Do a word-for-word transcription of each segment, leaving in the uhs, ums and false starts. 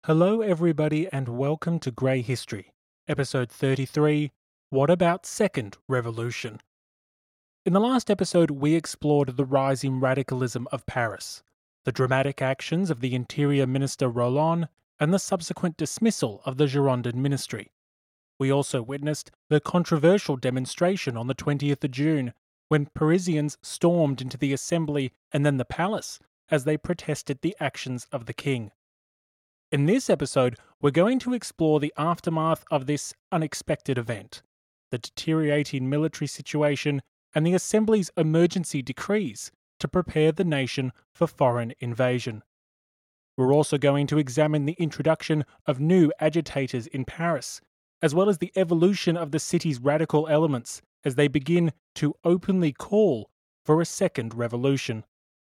Hello, everybody, and welcome to Grey History, episode thirty-three. What about Second Revolution? In the last episode, we explored the rising radicalism of Paris, the dramatic actions of the Interior Minister Roland, and the subsequent dismissal of the Girondin ministry. We also witnessed the controversial demonstration on the twentieth of June, when Parisians stormed into the Assembly and then the palace as they protested the actions of the king. In this episode, we're going to explore the aftermath of this unexpected event, the deteriorating military situation, and the Assembly's emergency decrees to prepare the nation for foreign invasion. We're also going to examine the introduction of new agitators in Paris, as well as the evolution of the city's radical elements as they begin to openly call for a second revolution.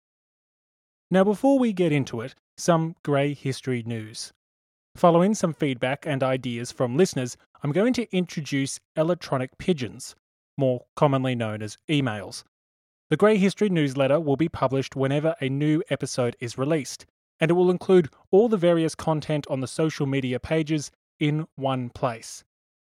Now, before we get into it, some Grey History news. Following some feedback and ideas from listeners, I'm going to introduce electronic pigeons, more commonly known as emails. The Grey History newsletter will be published whenever a new episode is released, and it will include all the various content on the social media pages in one place.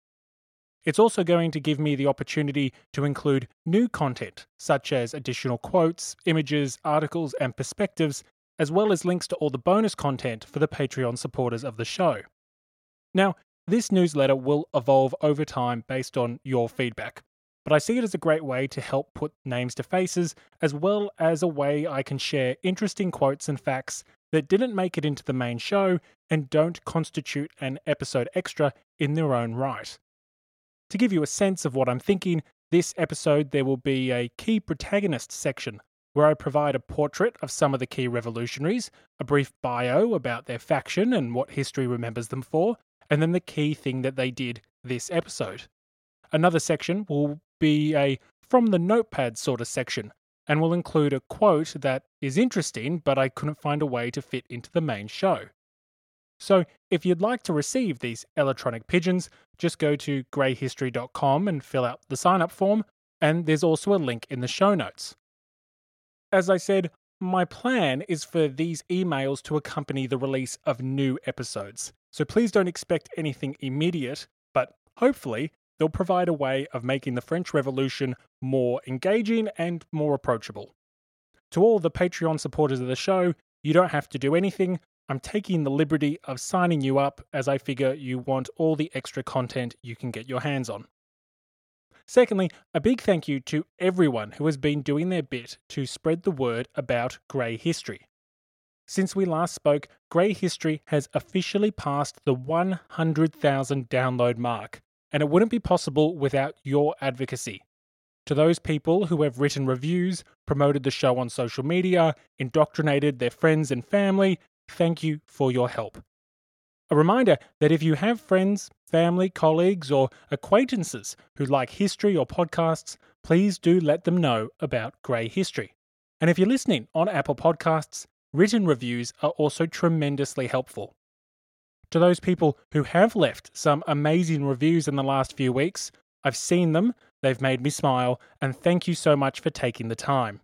It's also going to give me the opportunity to include new content, such as additional quotes, images, articles, and perspectives, as well as links to all the bonus content for the Patreon supporters of the show. Now, this newsletter will evolve over time based on your feedback, but I see it as a great way to help put names to faces, as well as a way I can share interesting quotes and facts that didn't make it into the main show and don't constitute an episode extra in their own right. To give you a sense of what I'm thinking, this episode there will be a key protagonist section where I provide a portrait of some of the key revolutionaries, a brief bio about their faction and what history remembers them for, and then the key thing that they did this episode. Another section will be a from the notepad sort of section, and will include a quote that is interesting, but I couldn't find a way to fit into the main show. So, if you'd like to receive these electronic pigeons, just go to grey history dot com and fill out the sign-up form, and there's also a link in the show notes. As I said, my plan is for these emails to accompany the release of new episodes, so please don't expect anything immediate, but hopefully they'll provide a way of making the French Revolution more engaging and more approachable. To all the Patreon supporters of the show, you don't have to do anything. I'm taking the liberty of signing you up as I figure you want all the extra content you can get your hands on. Secondly, a big thank you to everyone who has been doing their bit to spread the word about Grey History. Since we last spoke, Grey History has officially passed the one hundred thousand download mark, and it wouldn't be possible without your advocacy. To those people who have written reviews, promoted the show on social media, indoctrinated their friends and family, thank you for your help. A reminder that if you have friends, family, colleagues, or acquaintances who like history or podcasts, please do let them know about Grey History. And if you're listening on Apple Podcasts, written reviews are also tremendously helpful. To those people who have left some amazing reviews in the last few weeks, I've seen them, they've made me smile, and thank you so much for taking the time.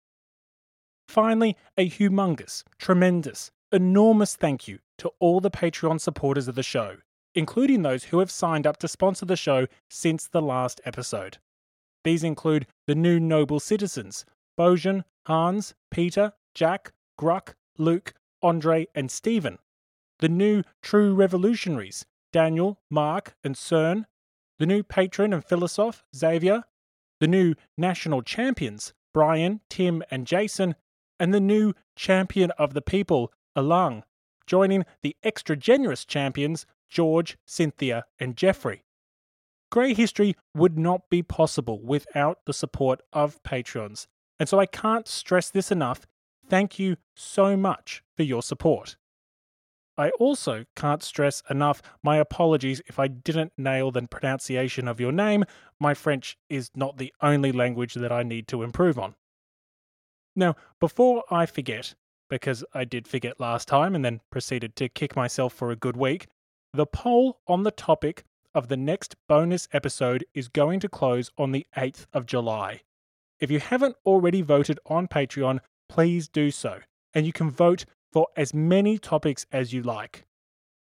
Finally, a humongous, tremendous, enormous thank you to all the Patreon supporters of the show, including those who have signed up to sponsor the show since the last episode. These include the new noble citizens, Bojan, Hans, Peter, Jack, Gruck, Luke, Andre, and Stephen. The new true revolutionaries, Daniel, Mark, and Cern. The new patron and philosophe, Xavier. The new national champions, Brian, Tim, and Jason. And the new champion of the people, Alang, joining the extra generous champions, George, Cynthia, and Jeffrey. Grey History would not be possible without the support of Patreons, and so I can't stress this enough. Thank you so much for your support. I also can't stress enough my apologies if I didn't nail the pronunciation of your name. My French is not the only language that I need to improve on. Now, before I forget, because I did forget last time and then proceeded to kick myself for a good week, the poll on the topic of the next bonus episode is going to close on the eighth of July. If you haven't already voted on Patreon, please do so, and you can vote for as many topics as you like.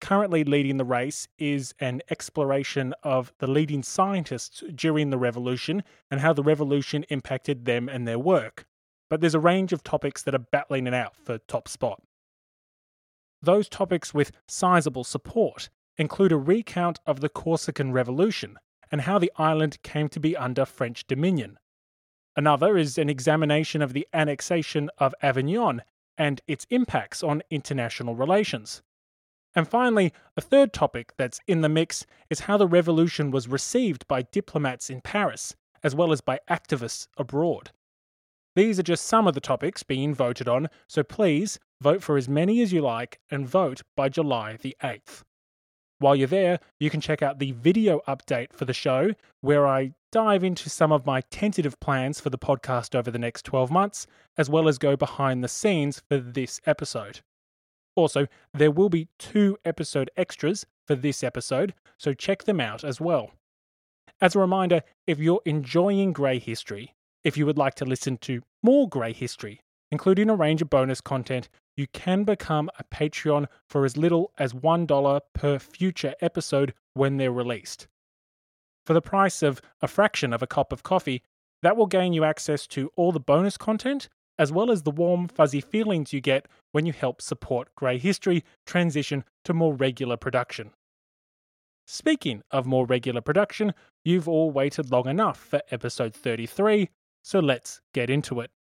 currently leading the race is an exploration of the leading scientists during the revolution and how the revolution impacted them and their work. But there's a range of topics that are battling it out for top spot. Those topics with sizable support include a recount of the Corsican Revolution and how the island came to be under French dominion. Another is an examination of the annexation of Avignon and its impacts on international relations. And finally, a third topic that's in the mix is how the revolution was received by diplomats in Paris, as well as by activists abroad. These are just some of the topics being voted on, so please vote for as many as you like and vote by July the eighth. While you're there, you can check out the video update for the show, where I dive into some of my tentative plans for the podcast over the next twelve months, as well as go behind the scenes for this episode. Also, there will be two episode extras for this episode, so check them out as well. As a reminder, if you're enjoying Grey History, if you would like to listen to more Grey History, including a range of bonus content, you can become a Patreon for as little as one dollar per future episode when they're released. For the price of a fraction of a cup of coffee, that will gain you access to all the bonus content, as well as the warm, fuzzy feelings you get when you help support Grey History transition to more regular production. Speaking of more regular production, you've all waited long enough for episode thirty-three, so let's get into it.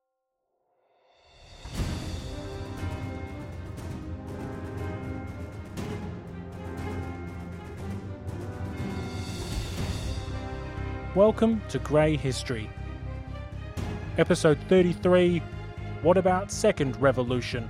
Welcome to Grey History. Episode thirty-three, What About Second Revolution?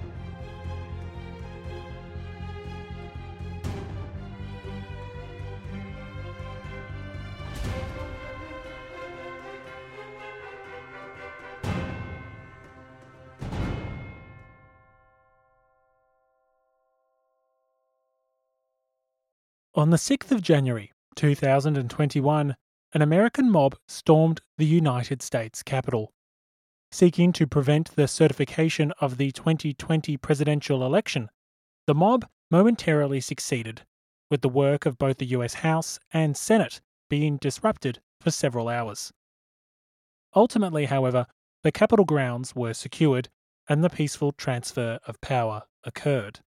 On the sixth of January, two thousand twenty-one, an American mob stormed the United States Capitol. Seeking to prevent the certification of the twenty twenty presidential election, the mob momentarily succeeded, with the work of both the U S House and Senate being disrupted for several hours. Ultimately, however, the Capitol grounds were secured and the peaceful transfer of power occurred.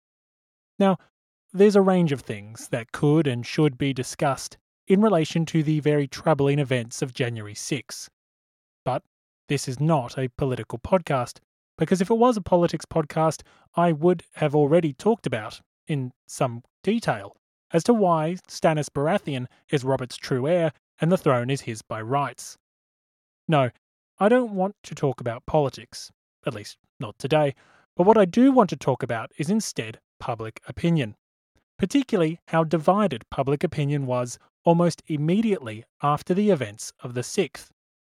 Now, there's a range of things that could and should be discussed in relation to the very troubling events of January sixth. But this is not a political podcast, because if it was a politics podcast, I would have already talked about, in some detail, as to why Stannis Baratheon is Robert's true heir and the throne is his by rights. No, I don't want to talk about politics, at least not today, but what I do want to talk about is instead public opinion, particularly how divided public opinion was almost immediately after the events of the sixth.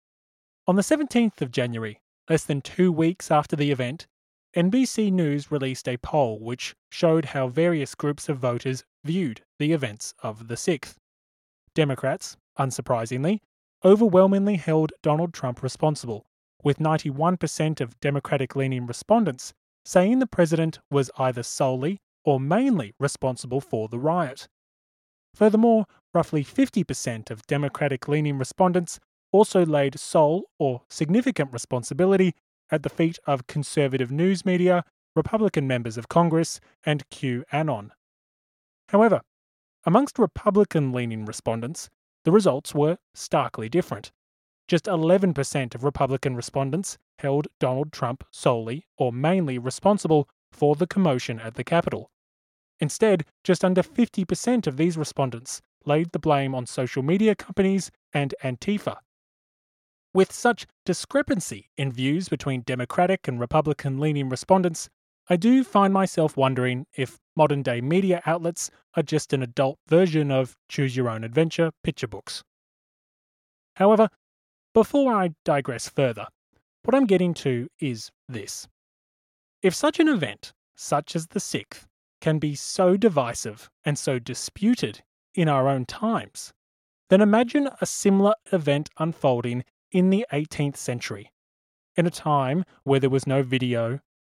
On the seventeenth of January, less than two weeks after the event, N B C News released a poll which showed how various groups of voters viewed the events of the sixth. Democrats, unsurprisingly, overwhelmingly held Donald Trump responsible, with ninety-one percent of Democratic-leaning respondents saying the president was either solely or mainly responsible for the riot. Furthermore, roughly fifty percent of Democratic-leaning respondents also laid sole or significant responsibility at the feet of conservative news media, Republican members of Congress, and QAnon. However, amongst Republican-leaning respondents, the results were starkly different. Just eleven percent of Republican respondents held Donald Trump solely or mainly responsible for the commotion at the Capitol. Instead, just under fifty percent of these respondents laid the blame on social media companies and Antifa. With such discrepancy in views between Democratic and Republican-leaning respondents, I do find myself wondering if modern-day media outlets are just an adult version of choose-your-own-adventure picture books. However, before I digress further, what I'm getting to is this. If such an event, such as the sixth, can be so divisive and so disputed in our own times, then imagine a similar event unfolding in the eighteenth century, in a time where there was no video,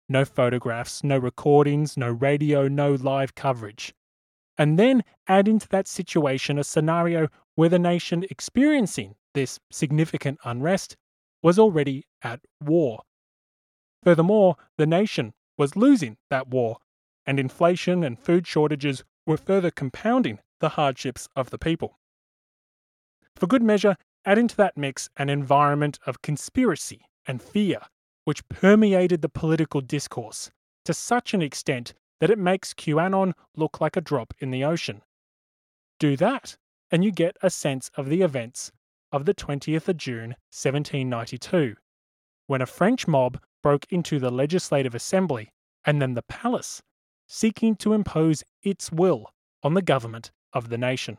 no photographs, no recordings, no radio, no live coverage. And then add into that situation a scenario where the nation experiencing this significant unrest was already at war. Furthermore, the nation was losing that war, and inflation and food shortages were further compounding the hardships of the people. For good measure, add into that mix an environment of conspiracy and fear, which permeated the political discourse to such an extent that it makes QAnon look like a drop in the ocean. Do that, and you get a sense of the events of the twentieth of June seventeen ninety-two, when a French mob broke into the Legislative Assembly and then the palace, seeking to impose its will on the government of the nation.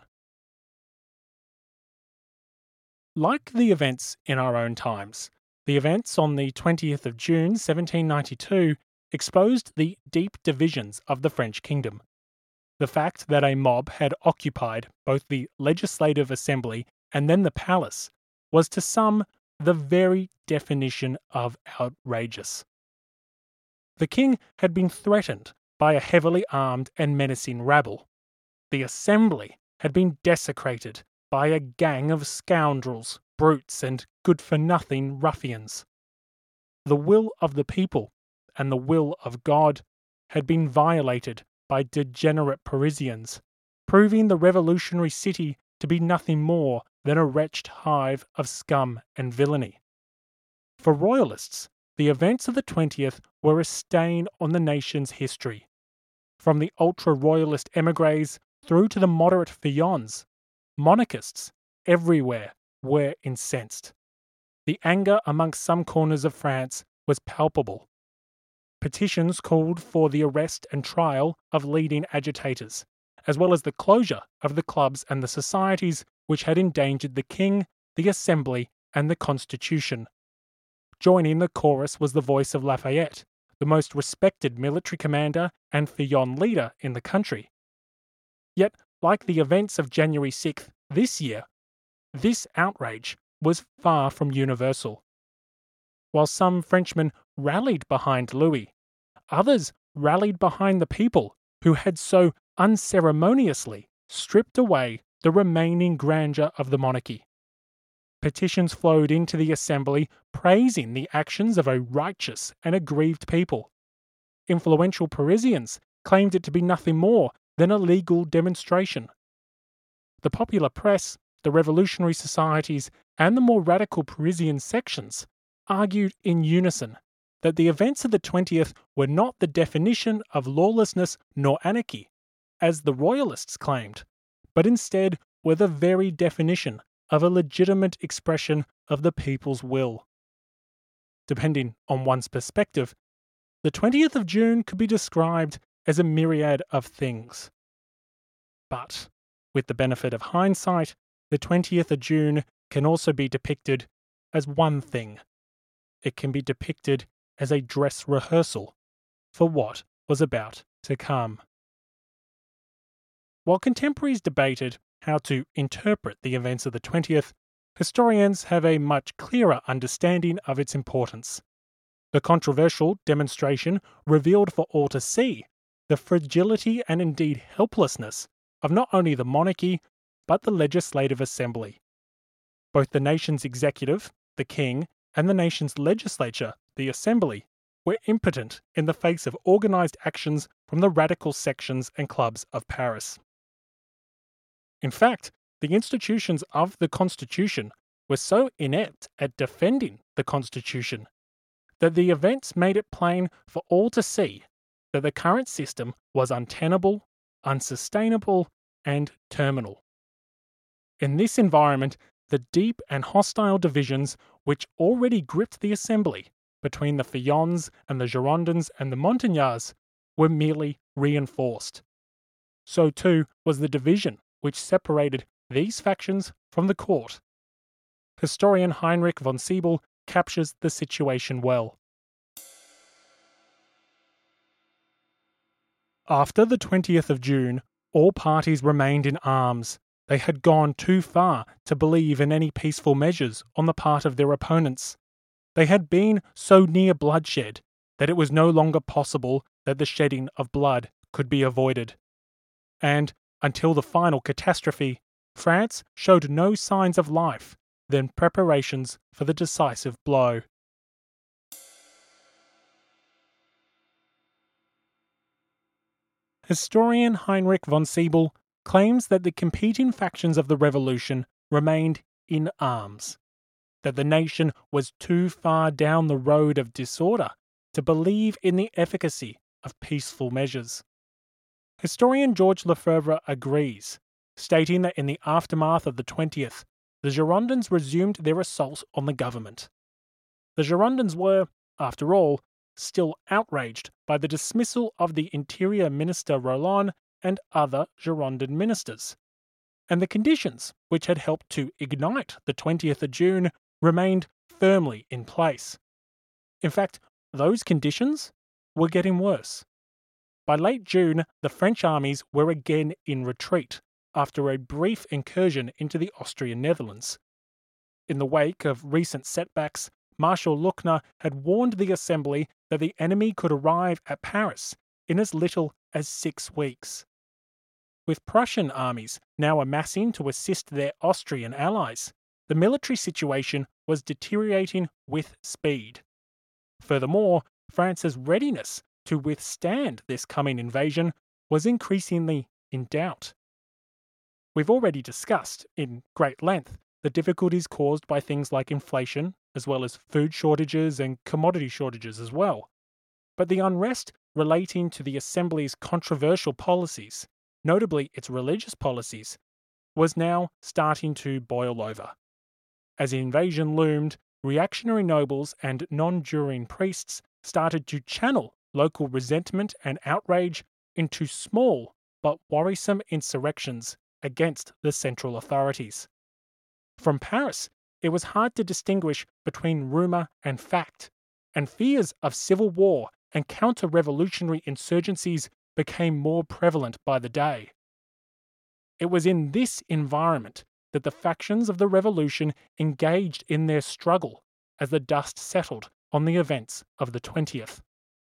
Like the events in our own times, the events on the twentieth of June seventeen ninety-two exposed the deep divisions of the French kingdom. The fact that a mob had occupied both the Legislative Assembly and then the palace was to some the very definition of outrageous. The king had been threatened by a heavily armed and menacing rabble. The assembly had been desecrated by a gang of scoundrels, brutes, and good-for-nothing ruffians. The will of the people and the will of God had been violated by degenerate Parisians, proving the revolutionary city to be nothing more than a wretched hive of scum and villainy. For royalists, the events of the twentieth were a stain on the nation's history. From the ultra-royalist émigrés through to the moderate Fillons, monarchists everywhere were incensed. The anger amongst some corners of France was palpable. Petitions called for the arrest and trial of leading agitators, as well as the closure of the clubs and the societies which had endangered the king, the assembly, and the constitution. Joining the chorus was the voice of Lafayette, the most respected military commander and Fillon leader in the country. Yet, like the events of January sixth this year, this outrage was far from universal. While some Frenchmen rallied behind Louis, others rallied behind the people who had so unceremoniously stripped away the remaining grandeur of the monarchy. Petitions flowed into the assembly praising the actions of a righteous and aggrieved people. Influential Parisians claimed it to be nothing more than a legal demonstration. The popular press, the revolutionary societies, and the more radical Parisian sections argued in unison that the events of the twentieth were not the definition of lawlessness nor anarchy, as the royalists claimed, but instead were the very definition of a legitimate expression of the people's will. Depending on one's perspective, the twentieth of June could be described as a myriad of things. But, with the benefit of hindsight, the twentieth of June can also be depicted as one thing. It can be depicted as a dress rehearsal for what was about to come. While contemporaries debated how to interpret the events of the twentieth, historians have a much clearer understanding of its importance. The controversial demonstration revealed for all to see the fragility and indeed helplessness of not only the monarchy, but the Legislative Assembly. Both the nation's executive, the king, and the nation's legislature, the assembly, were impotent in the face of organised actions from the radical sections and clubs of Paris. In fact, the institutions of the Constitution were so inept at defending the Constitution that the events made it plain for all to see that the current system was untenable, unsustainable, and terminal. In this environment, the deep and hostile divisions which already gripped the assembly between the Fillons and the Girondins and the Montagnards were merely reinforced. So too was the division which separated these factions from the court. Historian Heinrich von Siebel captures the situation well. After the twentieth of June, all parties remained in arms. They had gone too far to believe in any peaceful measures on the part of their opponents. They had been so near bloodshed that it was no longer possible that the shedding of blood could be avoided. And, until the final catastrophe, France showed no signs of life, then preparations for the decisive blow. Historian Heinrich von Siebel claims that the competing factions of the revolution remained in arms, that the nation was too far down the road of disorder to believe in the efficacy of peaceful measures. Historian George Lefebvre agrees, stating that in the aftermath of the twentieth, the Girondins resumed their assault on the government. The Girondins were, after all, still outraged by the dismissal of the Interior Minister Roland and other Girondin ministers, and the conditions which had helped to ignite the twentieth of June remained firmly in place. In fact, those conditions were getting worse. By late June, the French armies were again in retreat after a brief incursion into the Austrian Netherlands. In the wake of recent setbacks, Marshal Luckner had warned the Assembly that the enemy could arrive at Paris in as little as six weeks. With Prussian armies now amassing to assist their Austrian allies, the military situation was deteriorating with speed. Furthermore, France's readiness to withstand this coming invasion was increasingly in doubt. We've already discussed, in great length, the difficulties caused by things like inflation, as well as food shortages and commodity shortages as well. But the unrest relating to the Assembly's controversial policies, notably its religious policies, was now starting to boil over. As the invasion loomed, reactionary nobles and non-juring priests started to channel local resentment and outrage into small but worrisome insurrections against the central authorities. From Paris, it was hard to distinguish between rumour and fact, and fears of civil war and counter-revolutionary insurgencies became more prevalent by the day. It was in this environment that the factions of the revolution engaged in their struggle as the dust settled on the events of the twentieth.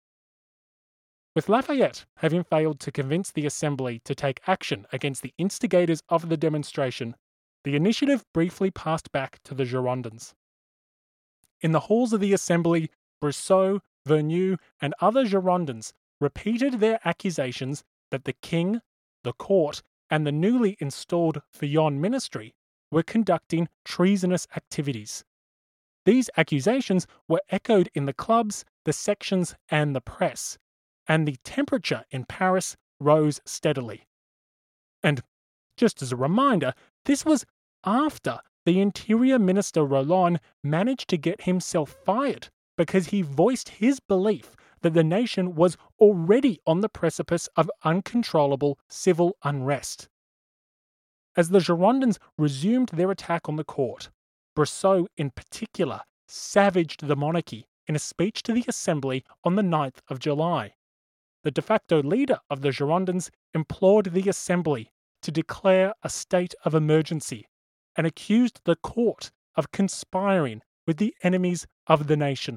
With Lafayette having failed to convince the Assembly to take action against the instigators of the demonstration, the initiative briefly passed back to the Girondins. In the halls of the Assembly, Brissot, Vergniaud, and other Girondins repeated their accusations that the king, the court, and the newly installed Fillon ministry were conducting treasonous activities. These accusations were echoed in the clubs, the sections, and the press, and the temperature in Paris rose steadily. And, just as a reminder, this was after the Interior Minister Roland managed to get himself fired because he voiced his belief that the nation was already on the precipice of uncontrollable civil unrest. As the Girondins resumed their attack on the court, Brissot in particular savaged the monarchy in a speech to the Assembly on the ninth of July. The de facto leader of the Girondins implored the Assembly to declare a state of emergency and accused the court of conspiring with the enemies of the nation.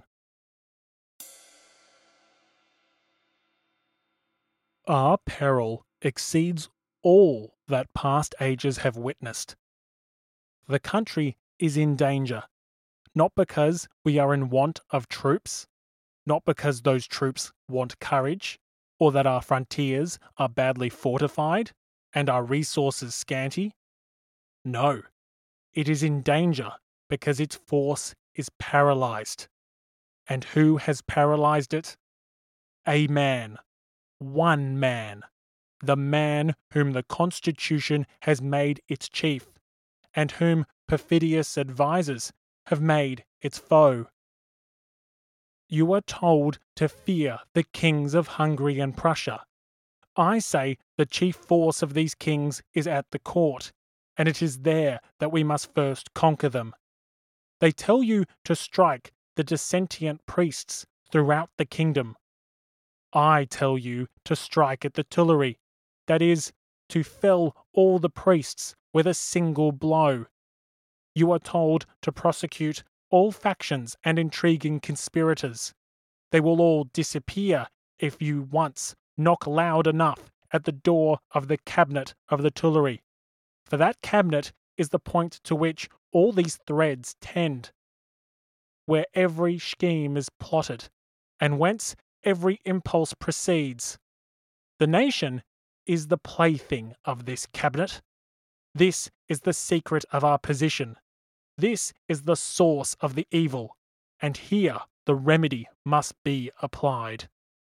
Our peril exceeds all that past ages have witnessed. The country is in danger, not because we are in want of troops, not because those troops want courage, or that our frontiers are badly fortified and our resources scanty. No, it is in danger because its force is paralyzed. And who has paralyzed it? A man. One man. The man whom the Constitution has made its chief, and whom perfidious advisers have made its foe. You are told to fear the kings of Hungary and Prussia. I say the chief force of these kings is at the court, and it is there that we must first conquer them. They tell you to strike the dissentient priests throughout the kingdom. I tell you to strike at the Tuileries, that is, to fell all the priests with a single blow. You are told to prosecute all factions and intriguing conspirators. They will all disappear if you once knock loud enough at the door of the cabinet of the Tuileries. For that cabinet is the point to which all these threads tend, where every scheme is plotted, and whence every impulse proceeds. The nation is the plaything of this cabinet. This is the secret of our position. This is the source of the evil, and here the remedy must be applied.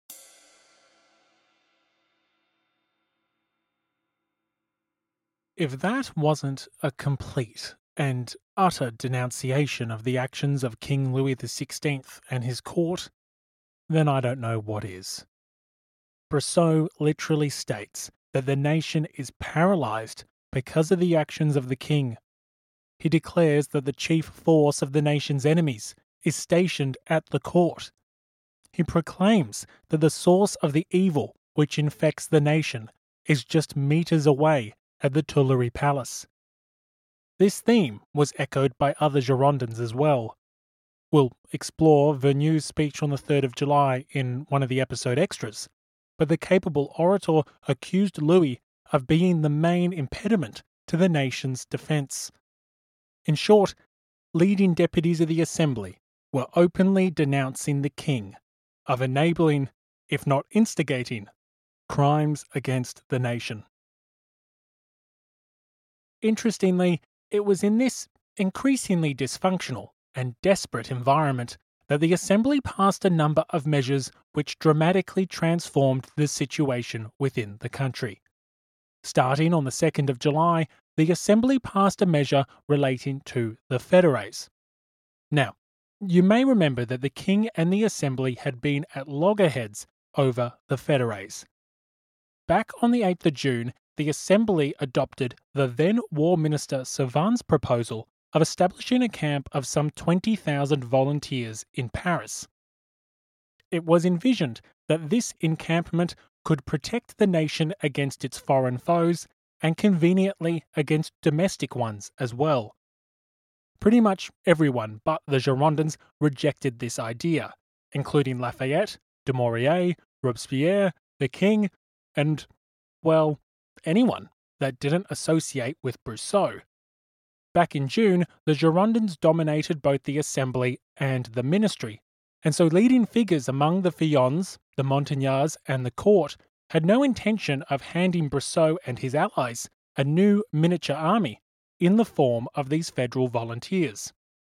If that wasn't a complete and utter denunciation of the actions of King Louis the sixteenth and his court, then I don't know what is. Brissot literally states that the nation is paralysed because of the actions of the king. He declares that the chief force of the nation's enemies is stationed at the court. He proclaims that the source of the evil which infects the nation is just metres away at the Tuileries Palace. This theme was echoed by other Girondins as well. We'll explore Verneu's speech on the third of July in one of the episode extras, but the capable orator accused Louis of being the main impediment to the nation's defence. In short, leading deputies of the Assembly were openly denouncing the king of enabling, if not instigating, crimes against the nation. Interestingly, it was in this increasingly dysfunctional and desperate environment that the Assembly passed a number of measures which dramatically transformed the situation within the country. Starting on the second of July, the Assembly passed a measure relating to the fédérés. Now, you may remember that the King and the Assembly had been at loggerheads over the fédérés. Back on the eighth of June, the Assembly adopted the then War Minister Servan's proposal of establishing a camp of some twenty thousand volunteers in Paris. It was envisioned that this encampment could protect the nation against its foreign foes and conveniently against domestic ones as well. Pretty much everyone but the Girondins rejected this idea, including Lafayette, Dumouriez, Robespierre, the King, and, well, anyone that didn't associate with Brissot. Back in June, the Girondins dominated both the Assembly and the Ministry, and so leading figures among the Fillons, the Montagnards, and the court had no intention of handing Brissot and his allies a new miniature army in the form of these federal volunteers.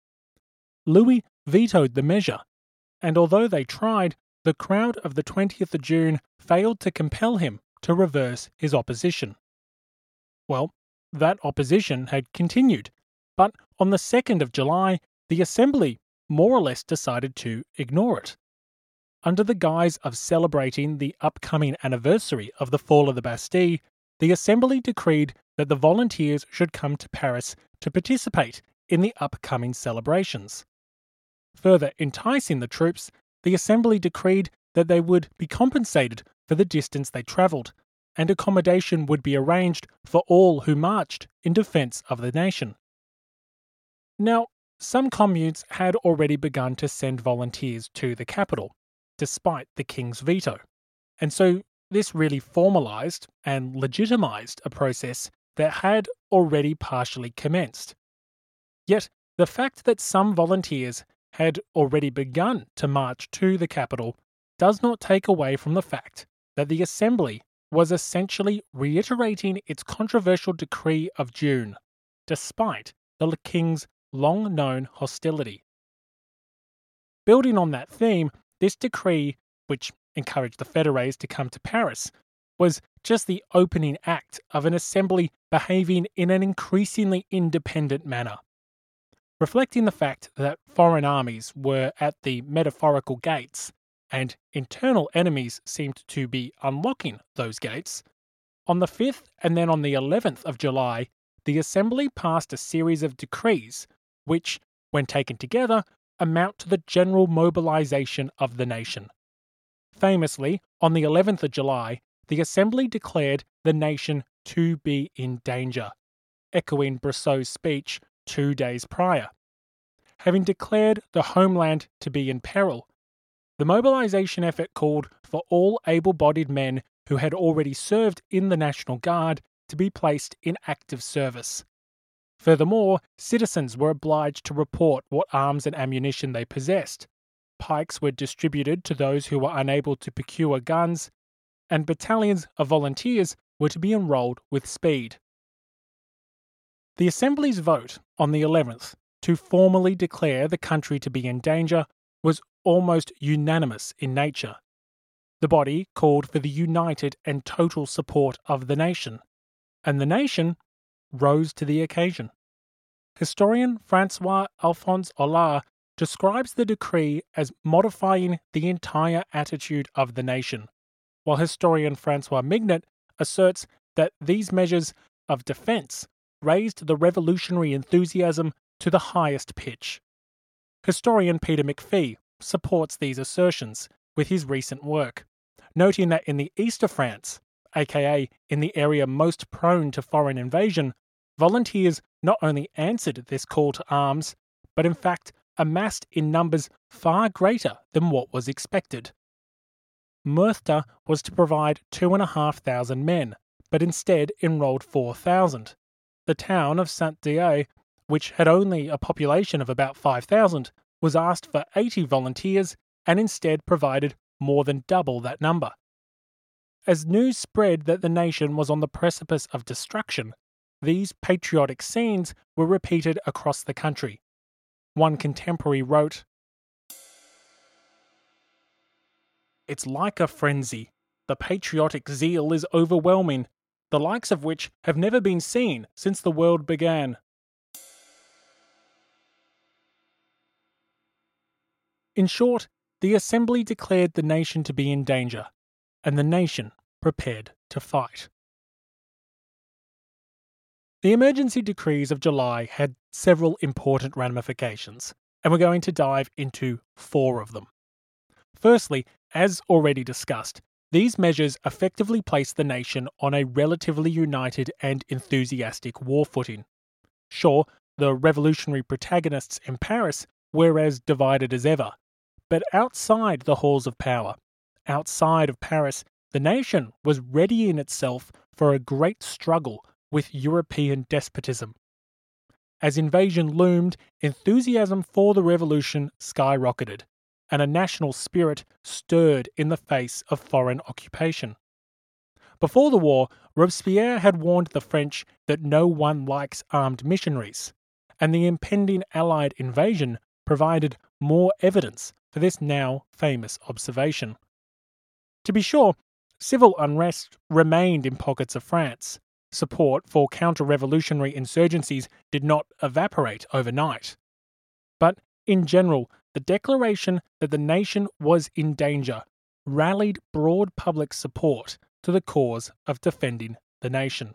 Louis vetoed the measure, and although they tried, the crowd of the twentieth of June failed to compel him to reverse his opposition. Well, that opposition had continued, but on the second of July, the Assembly more or less decided to ignore it. Under the guise of celebrating the upcoming anniversary of the fall of the Bastille, the Assembly decreed that the volunteers should come to Paris to participate in the upcoming celebrations. Further enticing the troops, the Assembly decreed that they would be compensated for the distance they travelled, and accommodation would be arranged for all who marched in defence of the nation. Now, some communes had already begun to send volunteers to the capital, despite the king's veto, and so this really formalised and legitimised a process that had already partially commenced. Yet, the fact that some volunteers had already begun to march to the capital does not take away from the fact that the Assembly was essentially reiterating its controversial decree of June, despite the king's long-known hostility. Building on that theme, this decree, which encouraged the fédérés to come to Paris, was just the opening act of an assembly behaving in an increasingly independent manner. Reflecting the fact that foreign armies were at the metaphorical gates and internal enemies seemed to be unlocking those gates, on the fifth and then on the eleventh of July, the Assembly passed a series of decrees which, when taken together, amount to the general mobilisation of the nation. Famously, on the eleventh of July, the Assembly declared the nation to be in danger, echoing Brissot's speech two days prior. Having declared the homeland to be in peril, The mobilization effort called for all able-bodied men who had already served in the National Guard to be placed in active service. Furthermore, citizens were obliged to report what arms and ammunition they possessed. Pikes were distributed to those who were unable to procure guns, and battalions of volunteers were to be enrolled with speed. The Assembly's vote on the eleventh to formally declare the country to be in danger was almost unanimous in nature. The body called for the united and total support of the nation, and the nation rose to the occasion. Historian Francois-Alphonse Allard describes the decree as modifying the entire attitude of the nation, while historian Francois Mignet asserts that these measures of defence raised the revolutionary enthusiasm to the highest pitch. Historian Peter McPhee supports these assertions with his recent work, noting that in the east of France, aka in the area most prone to foreign invasion, volunteers not only answered this call to arms, but in fact amassed in numbers far greater than what was expected. Murtha was to provide two and a half thousand men, but instead enrolled four thousand. The town of Saint-Dié, which had only a population of about five thousand, was asked for eighty volunteers and instead provided more than double that number. As news spread that the nation was on the precipice of destruction, these patriotic scenes were repeated across the country. One contemporary wrote, "It's like a frenzy. The patriotic zeal is overwhelming, the likes of which have never been seen since the world began." In short, the Assembly declared the nation to be in danger, and the nation prepared to fight. The emergency decrees of July had several important ramifications, and we're going to dive into four of them. Firstly, as already discussed, these measures effectively placed the nation on a relatively united and enthusiastic war footing. Sure, the revolutionary protagonists in Paris were as divided as ever, but outside the halls of power, outside of Paris, the nation was readying itself for a great struggle with European despotism. As invasion loomed, enthusiasm for the revolution skyrocketed, and a national spirit stirred in the face of foreign occupation. Before the war, Robespierre had warned the French that no one likes armed missionaries, and the impending Allied invasion provided more evidence for this now famous observation. To be sure, civil unrest remained in pockets of France. Support for counter-revolutionary insurgencies did not evaporate overnight. But in general, the declaration that the nation was in danger rallied broad public support to the cause of defending the nation.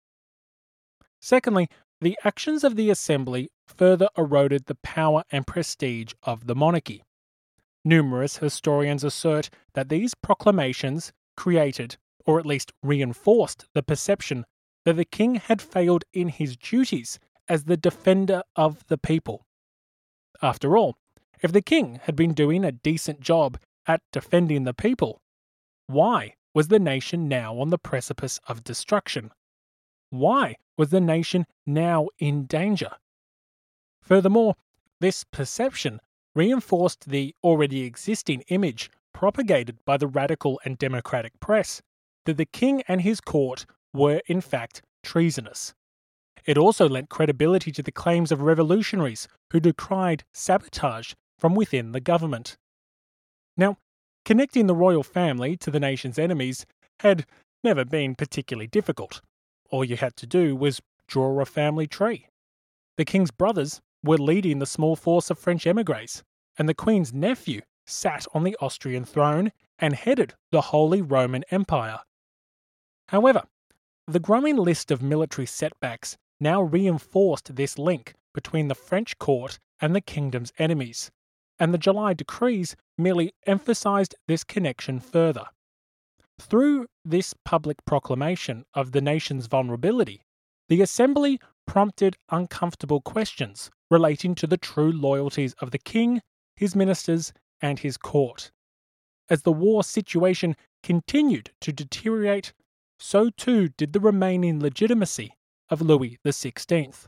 Secondly, the actions of the Assembly further eroded the power and prestige of the monarchy. Numerous historians assert that these proclamations created, or at least reinforced, the perception that the king had failed in his duties as the defender of the people. After all, if the king had been doing a decent job at defending the people, why was the nation now on the precipice of destruction? Why was the nation now in danger? Furthermore, this perception reinforced the already existing image propagated by the radical and democratic press that the king and his court were in fact treasonous. It also lent credibility to the claims of revolutionaries who decried sabotage from within the government. Now, connecting the royal family to the nation's enemies had never been particularly difficult. All you had to do was draw a family tree. The king's brothers were leading the small force of French émigrés, and the queen's nephew sat on the Austrian throne and headed the Holy Roman Empire. However, the growing list of military setbacks now reinforced this link between the French court and the kingdom's enemies, and the July decrees merely emphasized this connection further. Through this public proclamation of the nation's vulnerability, the Assembly prompted uncomfortable questions relating to the true loyalties of the king, his ministers, and his court, As the war situation continued to deteriorate, so too did the remaining legitimacy of Louis the sixteenth.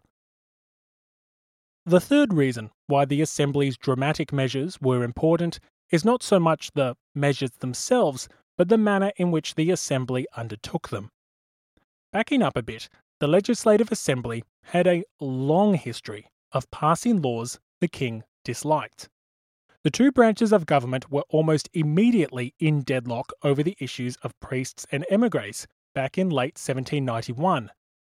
The third reason why the Assembly's dramatic measures were important is not so much the measures themselves, but the manner in which the Assembly undertook them. Backing up a bit, the Legislative Assembly had a long history of passing laws the king disliked. The two branches of government were almost immediately in deadlock over the issues of priests and emigres back in late seventeen ninety-one.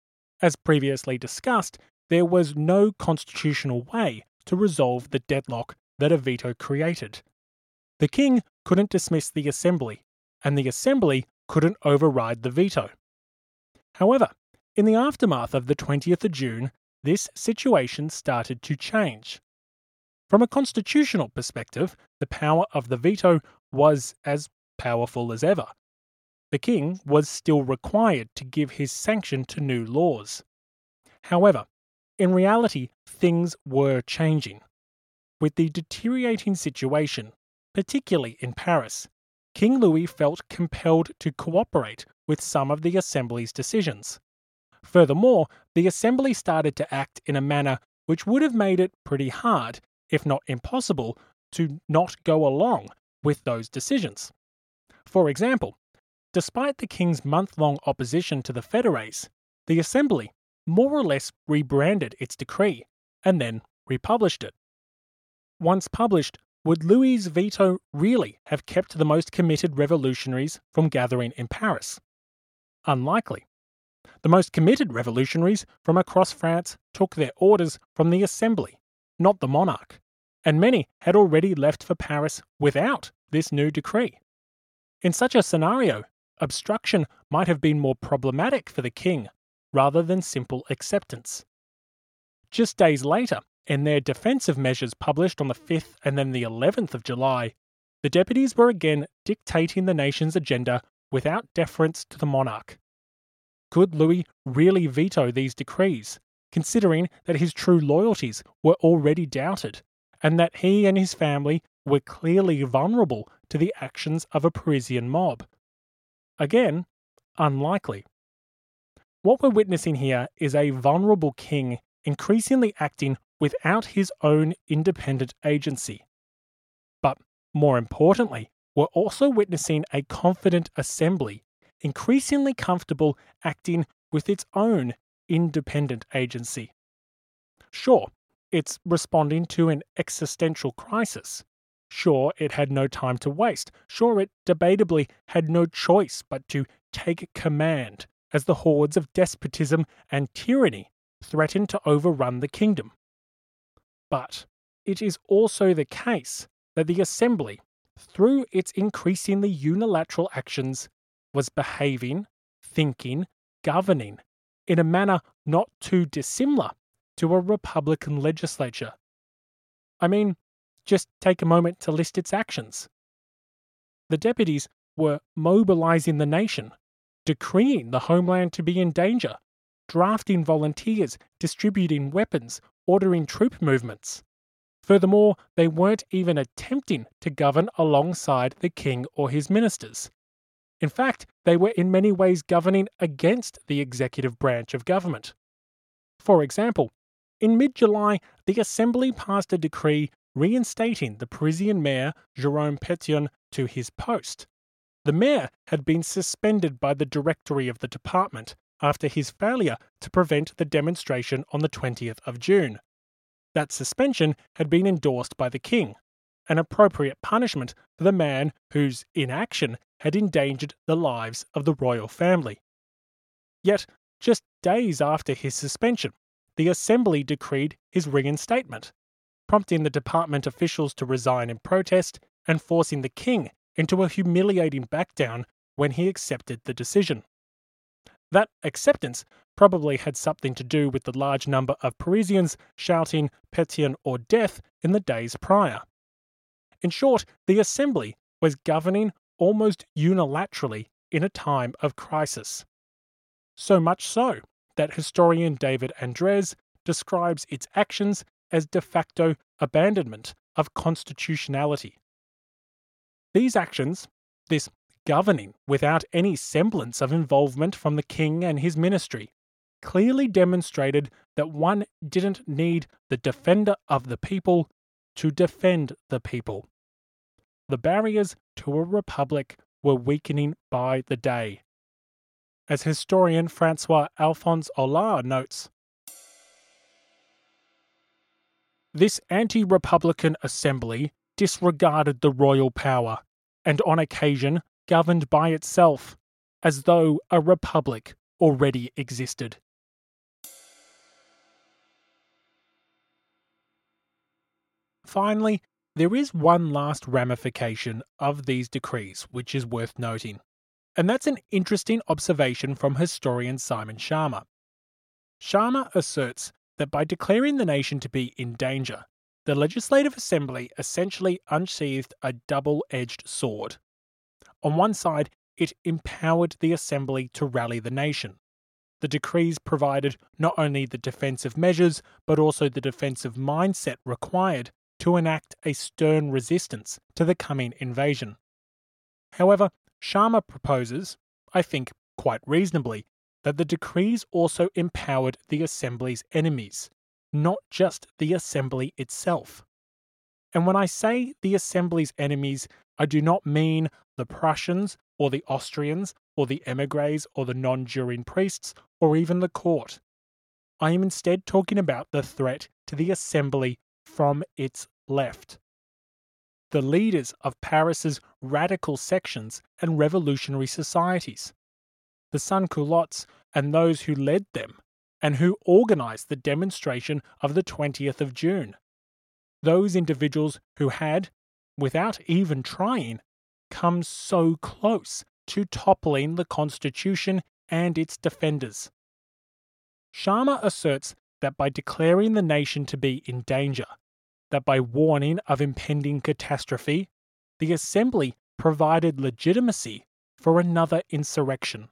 As previously discussed, there was no constitutional way to resolve the deadlock that a veto created. The king couldn't dismiss the Assembly, and the Assembly couldn't override the veto. However, in the aftermath of the twentieth of June, this situation started to change. From a constitutional perspective, the power of the veto was as powerful as ever. The king was still required to give his sanction to new laws. However, in reality, things were changing. With the deteriorating situation, particularly in Paris, King Louis felt compelled to cooperate with some of the Assembly's decisions. Furthermore, the Assembly started to act in a manner which would have made it pretty hard, if not impossible, to not go along with those decisions. For example, despite the king's month-long opposition to the Fédérés, the Assembly more or less rebranded its decree and then republished it. Once published, would Louis's veto really have kept the most committed revolutionaries from gathering in Paris? Unlikely. The most committed revolutionaries from across France took their orders from the Assembly, not the monarch, and many had already left for Paris without this new decree. In such a scenario, obstruction might have been more problematic for the king rather than simple acceptance. Just days later, in their defensive measures published on the fifth and then the eleventh of July, the deputies were again dictating the nation's agenda without deference to the monarch. Could Louis really veto these decrees, considering that his true loyalties were already doubted, and that he and his family were clearly vulnerable to the actions of a Parisian mob? Again, unlikely. What we're witnessing here is a vulnerable king increasingly acting without his own independent agency. But more importantly, we're also witnessing a confident Assembly increasingly comfortable acting with its own independent agency. Sure, it's responding to an existential crisis. Sure, it had no time to waste. Sure, it debatably had no choice but to take command as the hordes of despotism and tyranny threatened to overrun the kingdom. But it is also the case that the Assembly, through its increasingly unilateral actions, was behaving, thinking, governing in a manner not too dissimilar to a Republican legislature. I mean, just take a moment to list its actions. The deputies were mobilizing the nation, decreeing the homeland to be in danger, drafting volunteers, distributing weapons, ordering troop movements. Furthermore, they weren't even attempting to govern alongside the king or his ministers. In fact, they were in many ways governing against the executive branch of government. For example, in mid-July, the Assembly passed a decree reinstating the Parisian mayor Jérôme Pétion to his post. The mayor had been suspended by the Directory of the department after his failure to prevent the demonstration on the twentieth of June. That suspension had been endorsed by the king, an appropriate punishment for the man whose inaction had endangered the lives of the royal family. Yet, just days after his suspension, the Assembly decreed his reinstatement, prompting the department officials to resign in protest and forcing the king into a humiliating backdown when he accepted the decision. That acceptance probably had something to do with the large number of Parisians shouting "Pétion or death" in the days prior. In short, the Assembly was governing almost unilaterally in a time of crisis. So much so that historian David Andres describes its actions as de facto abandonment of constitutionality. These actions, this governing without any semblance of involvement from the king and his ministry, clearly demonstrated that one didn't need the defender of the people to defend the people. The barriers to a republic were weakening by the day. As historian Francois-Alphonse Allard notes, this anti-republican assembly disregarded the royal power, and on occasion governed by itself, as though a republic already existed. Finally, there is one last ramification of these decrees which is worth noting, and that's an interesting observation from historian Simon Schama. Schama asserts that by declaring the nation to be in danger, the Legislative Assembly essentially unsheathed a double-edged sword. On one side, it empowered the Assembly to rally the nation. The decrees provided not only the defensive measures, but also the defensive mindset required to enact a stern resistance to the coming invasion. However, Schama proposes, I think quite reasonably, that the decrees also empowered the Assembly's enemies, not just the Assembly itself. And when I say the Assembly's enemies, I do not mean the Prussians or the Austrians or the emigres or the non-juring priests or even the court. I am instead talking about the threat to the Assembly from its left. The leaders of Paris's radical sections and revolutionary societies. The sans-culottes and those who led them, and who organised the demonstration of the twentieth of June. Those individuals who had, without even trying, come so close to toppling the Constitution and its defenders. Schama asserts that by declaring the nation to be in danger, that by warning of impending catastrophe, the Assembly provided legitimacy for another insurrection.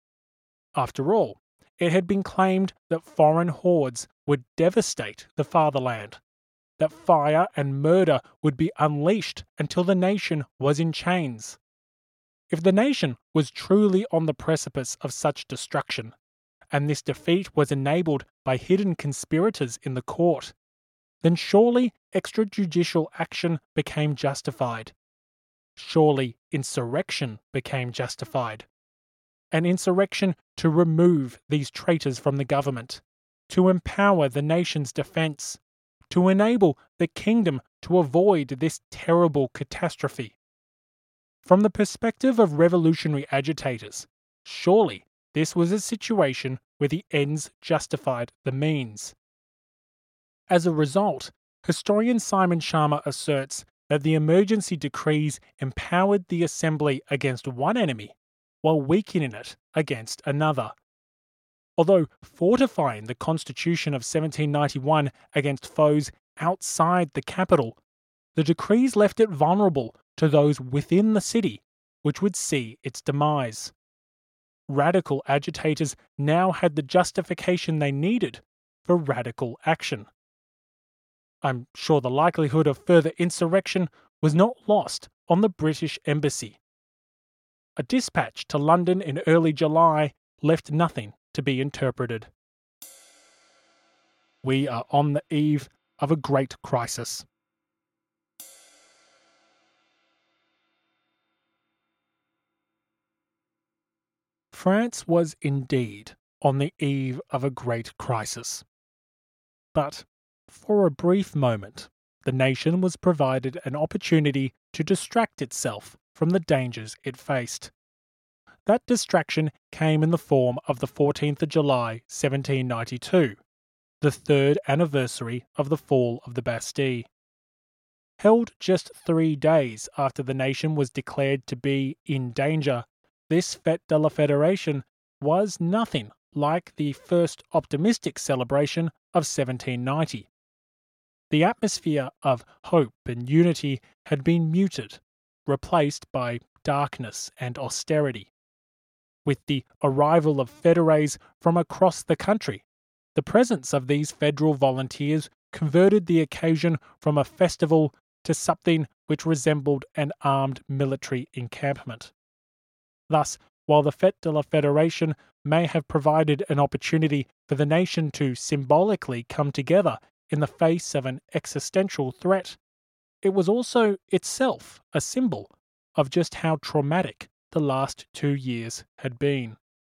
After all, it had been claimed that foreign hordes would devastate the fatherland, that fire and murder would be unleashed until the nation was in chains. If the nation was truly on the precipice of such destruction, and this defeat was enabled by hidden conspirators in the court, then surely extrajudicial action became justified. Surely insurrection became justified. An insurrection to remove these traitors from the government, to empower the nation's defence, to enable the kingdom to avoid this terrible catastrophe. From the perspective of revolutionary agitators, surely this was a situation where the ends justified the means. As a result, historian Simon Schama asserts that the emergency decrees empowered the Assembly against one enemy, while weakening it against another. Although fortifying the Constitution of seventeen ninety-one against foes outside the capital, the decrees left it vulnerable to those within the city, which would see its demise. Radical agitators now had the justification they needed for radical action. I'm sure the likelihood of further insurrection was not lost on the British Embassy. A dispatch to London in early July left nothing to be interpreted. We are on the eve of a great crisis. France was indeed on the eve of a great crisis. But for a brief moment, the nation was provided an opportunity to distract itself from the dangers it faced. That distraction came in the form of the fourteenth of July, seventeen ninety-two, the third anniversary of the fall of the Bastille. Held just three days after the nation was declared to be in danger, this Fête de la Fédération was nothing like the first optimistic celebration of seventeen ninety. The atmosphere of hope and unity had been muted, replaced by darkness and austerity. With the arrival of fédérés from across the country, the presence of these federal volunteers converted the occasion from a festival to something which resembled an armed military encampment. Thus, while the Fête de la Fédération may have provided an opportunity for the nation to symbolically come together in the face of an existential threat, it was also itself a symbol of just how traumatic the last two years had been.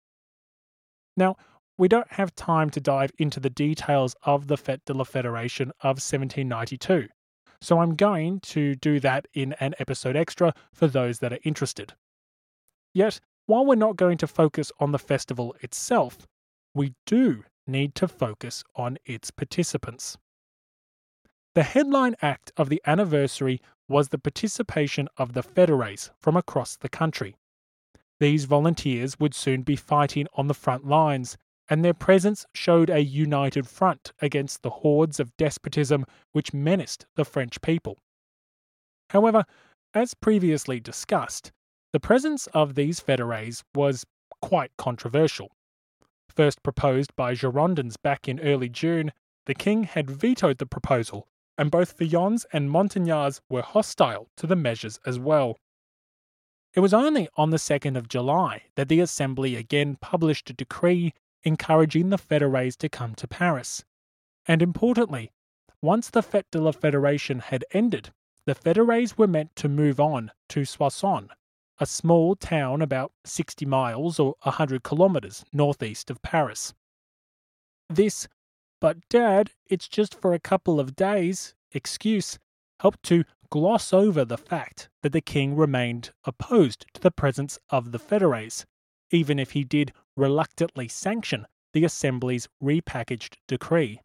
Now, we don't have time to dive into the details of the Fête de la Fédération of seventeen ninety-two, so I'm going to do that in an episode extra for those that are interested. Yet, while we're not going to focus on the festival itself, we do need to focus on its participants. The headline act of the anniversary was the participation of the fédérés from across the country. These volunteers would soon be fighting on the front lines, and their presence showed a united front against the hordes of despotism which menaced the French people. However, as previously discussed, the presence of these fédérés was quite controversial. First proposed by Girondins back in early June, the king had vetoed the proposal, and both Villons and Montagnards were hostile to the measures as well. It was only on the second of July that the Assembly again published a decree encouraging the fédérés to come to Paris. And importantly, once the Fête de la Fédération had ended, the fédérés were meant to move on to Soissons, a small town about sixty miles or one hundred kilometres northeast of Paris. This, "but Dad, it's just for a couple of days," excuse helped to gloss over the fact that the king remained opposed to the presence of the fédérés, even if he did reluctantly sanction the Assembly's repackaged decree.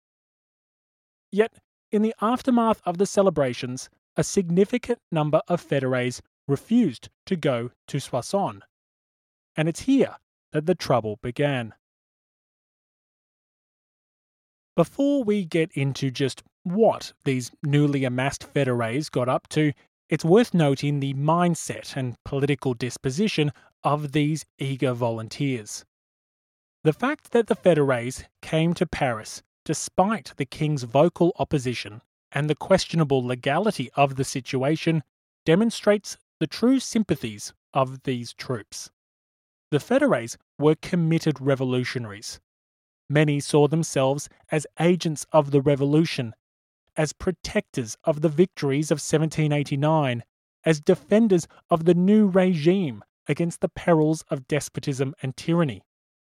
Yet, in the aftermath of the celebrations, a significant number of fédérés refused to go to Soissons, and it's here that the trouble began. Before we get into just what these newly amassed fédérés got up to, it's worth noting the mindset and political disposition of these eager volunteers. The fact that the fédérés came to Paris despite the king's vocal opposition and the questionable legality of the situation demonstrates the true sympathies of these troops. The fédérés were committed revolutionaries. Many saw themselves as agents of the revolution, as protectors of the victories of seventeen eighty-nine, as defenders of the new regime against the perils of despotism and tyranny.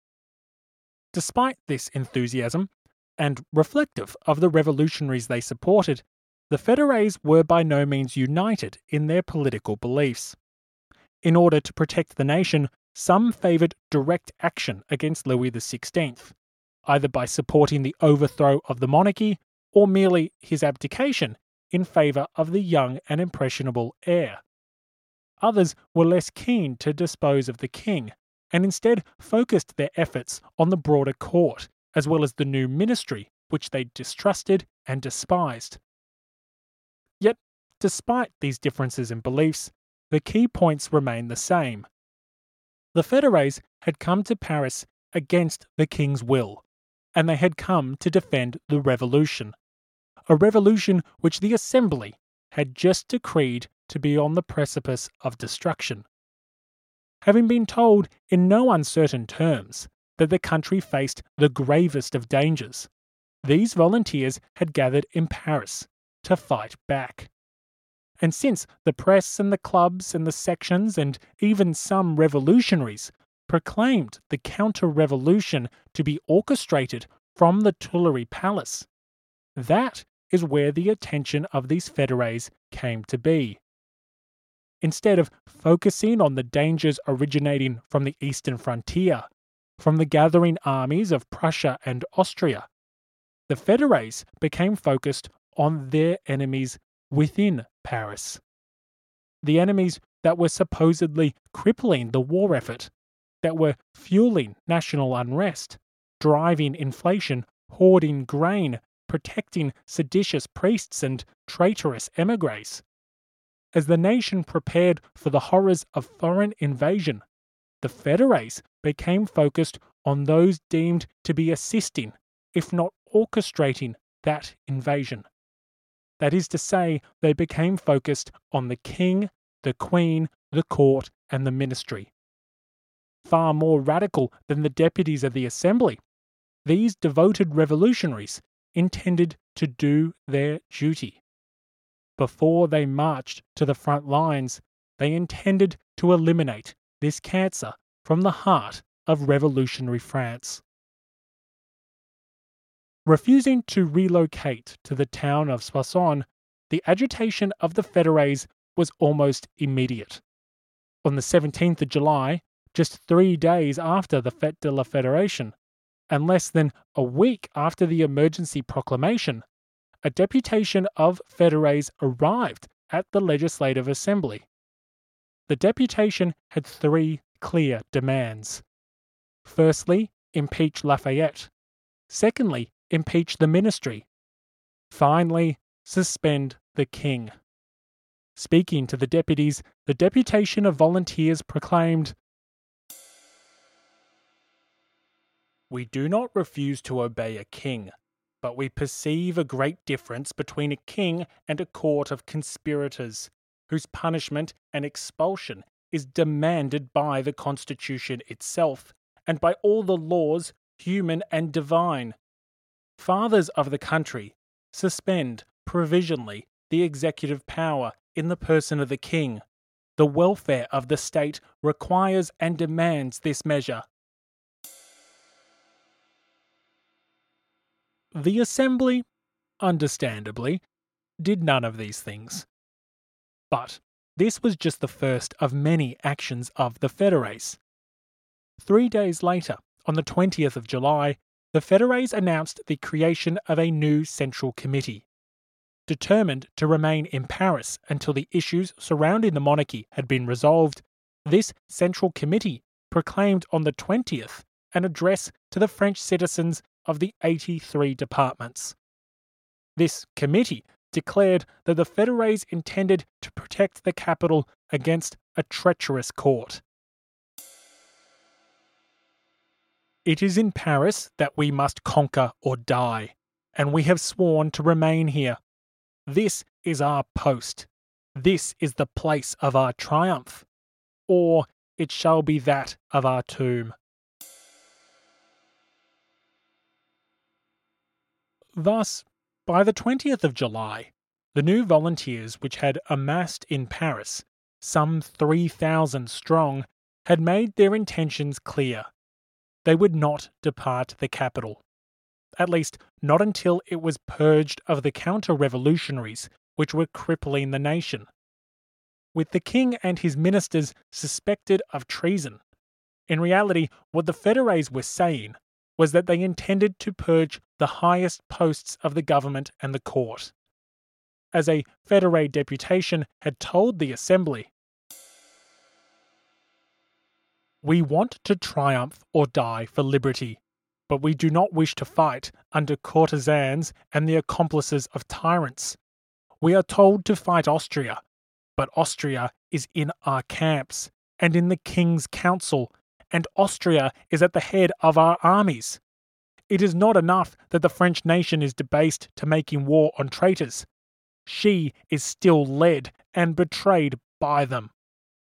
Despite this enthusiasm, and reflective of the revolutionaries they supported, the fédérés were by no means united in their political beliefs. In order to protect the nation, some favoured direct action against Louis the sixteenth, either by supporting the overthrow of the monarchy or merely his abdication in favour of the young and impressionable heir. Others were less keen to dispose of the king, and instead focused their efforts on the broader court, as well as the new ministry, which they distrusted and despised. Yet, despite these differences in beliefs, the key points remain the same. The fédérés had come to Paris against the king's will, and they had come to defend the revolution, a revolution which the Assembly had just decreed to be on the precipice of destruction. Having been told in no uncertain terms that the country faced the gravest of dangers, these volunteers had gathered in Paris to fight back. And since the press and the clubs and the sections and even some revolutionaries proclaimed the counter-revolution to be orchestrated from the Tuileries Palace, that is where the attention of these fédérés came to be. Instead of focusing on the dangers originating from the eastern frontier, from the gathering armies of Prussia and Austria, the fédérés became focused on their enemies within Paris. The enemies that were supposedly crippling the war effort, that were fueling national unrest, driving inflation, hoarding grain, protecting seditious priests and traitorous émigrés. As the nation prepared for the horrors of foreign invasion, the fédérés became focused on those deemed to be assisting, if not orchestrating, that invasion. That is to say, they became focused on the king, the queen, the court, and the ministry. Far more radical than the deputies of the assembly, these devoted revolutionaries intended to do their duty. Before they marched to the front lines, they intended to eliminate this cancer from the heart of revolutionary France. Refusing to relocate to the town of Soissons, the agitation of the fédérés was almost immediate. On the seventeenth of July, just three days after the Fête de la Fédération, and less than a week after the emergency proclamation, a deputation of fédérés arrived at the Legislative Assembly. The deputation had three clear demands. Firstly, impeach Lafayette. Secondly, impeach the ministry. Finally, suspend the king. Speaking to the deputies, the deputation of volunteers proclaimed, "We do not refuse to obey a king, but we perceive a great difference between a king and a court of conspirators, whose punishment and expulsion is demanded by the Constitution itself, and by all the laws, human and divine. Fathers of the country, suspend provisionally the executive power in the person of the king. The welfare of the state requires and demands this measure." The Assembly, understandably, did none of these things. But this was just the first of many actions of the fédérés. Three days later, on the twentieth of July, the fédérés announced the creation of a new Central Committee. Determined to remain in Paris until the issues surrounding the monarchy had been resolved, this Central Committee proclaimed on the twentieth an address to the French citizens of the eighty-three departments. This committee declared that the fédérés intended to protect the capital against a treacherous court. "It is in Paris that we must conquer or die, and we have sworn to remain here. This is our post. This is the place of our triumph, or it shall be that of our tomb." Thus, by the twentieth of July, the new volunteers which had amassed in Paris, some three thousand strong, had made their intentions clear. They would not depart the capital, at least not until it was purged of the counter-revolutionaries which were crippling the nation. With the king and his ministers suspected of treason, in reality what the fédérés were saying was that they intended to purge the highest posts of the government and the court. As a fédéré deputation had told the Assembly, "We want to triumph or die for liberty, but we do not wish to fight under courtesans and the accomplices of tyrants. We are told to fight Austria, but Austria is in our camps and in the King's council, and Austria is at the head of our armies. It is not enough that the French nation is debased to making war on traitors. She is still led and betrayed by them."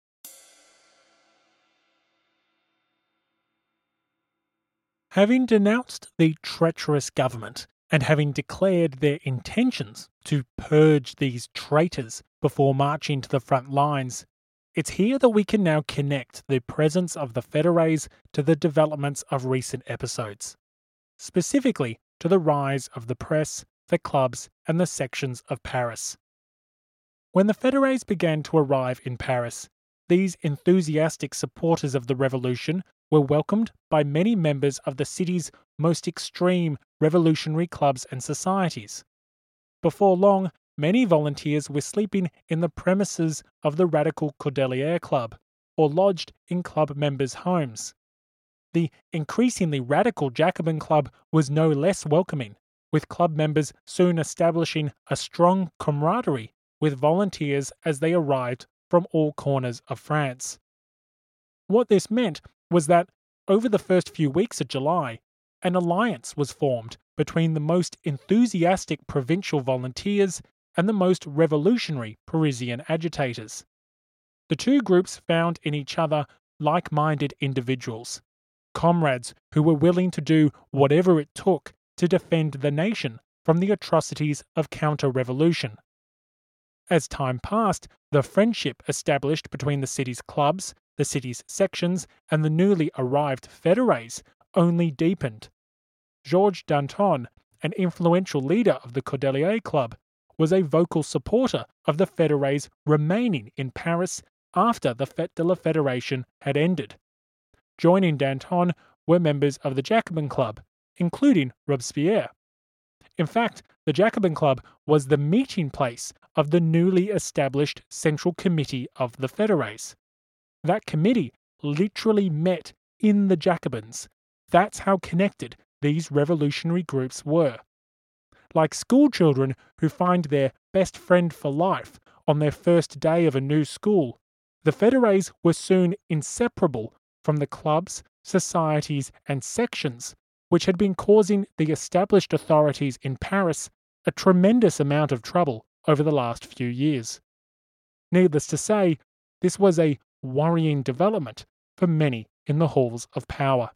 Having denounced the treacherous government, and having declared their intentions to purge these traitors before marching to the front lines, it's here that we can now connect the presence of the fédérés to the developments of recent episodes, specifically to the rise of the press, the clubs, and the sections of Paris. When the fédérés began to arrive in Paris, these enthusiastic supporters of the revolution were welcomed by many members of the city's most extreme revolutionary clubs and societies. Before long, many volunteers were sleeping in the premises of the radical Cordeliers Club, or lodged in club members' homes. The increasingly radical Jacobin Club was no less welcoming, with club members soon establishing a strong camaraderie with volunteers as they arrived from all corners of France. What this meant was that, over the first few weeks of July, an alliance was formed between the most enthusiastic provincial volunteers and the most revolutionary Parisian agitators. The two groups found in each other like-minded individuals, comrades who were willing to do whatever it took to defend the nation from the atrocities of counter-revolution. As time passed, the friendship established between the city's clubs, the city's sections, and the newly arrived fédérés only deepened. Georges Danton, an influential leader of the Cordelier Club, was a vocal supporter of the fédérés remaining in Paris after the Fête de la Fédération had ended. Joining Danton were members of the Jacobin Club, including Robespierre. In fact, the Jacobin Club was the meeting place of the newly established Central Committee of the Fédérés. That committee literally met in the Jacobins. That's how connected these revolutionary groups were. Like schoolchildren who find their best friend for life on their first day of a new school, the fédérés were soon inseparable from the clubs, societies, and sections which had been causing the established authorities in Paris a tremendous amount of trouble over the last few years. Needless to say, this was a worrying development for many in the halls of power.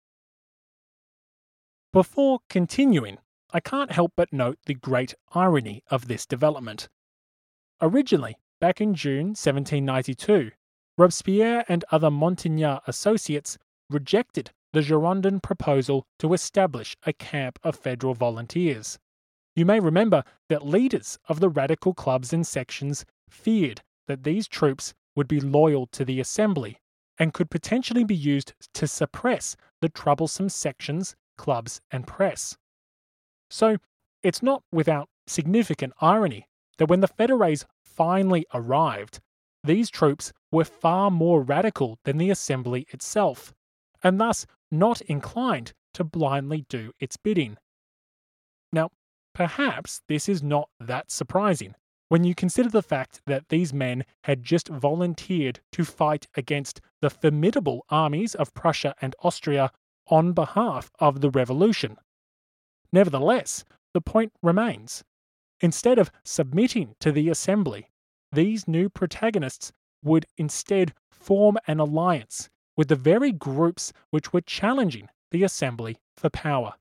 Before continuing, I can't help but note the great irony of this development. Originally, back in June seventeen ninety-two, Robespierre and other Montagnard associates rejected the Girondin proposal to establish a camp of federal volunteers. You may remember that leaders of the radical clubs and sections feared that these troops would be loyal to the Assembly and could potentially be used to suppress the troublesome sections, clubs, and press. So, it's not without significant irony that when the fédérés finally arrived, these troops were far more radical than the Assembly itself, and thus not inclined to blindly do its bidding. Now, perhaps this is not that surprising when you consider the fact that these men had just volunteered to fight against the formidable armies of Prussia and Austria on behalf of the revolution. Nevertheless, the point remains. Instead of submitting to the Assembly, these new protagonists would instead form an alliance with the very groups which were challenging the Assembly for power.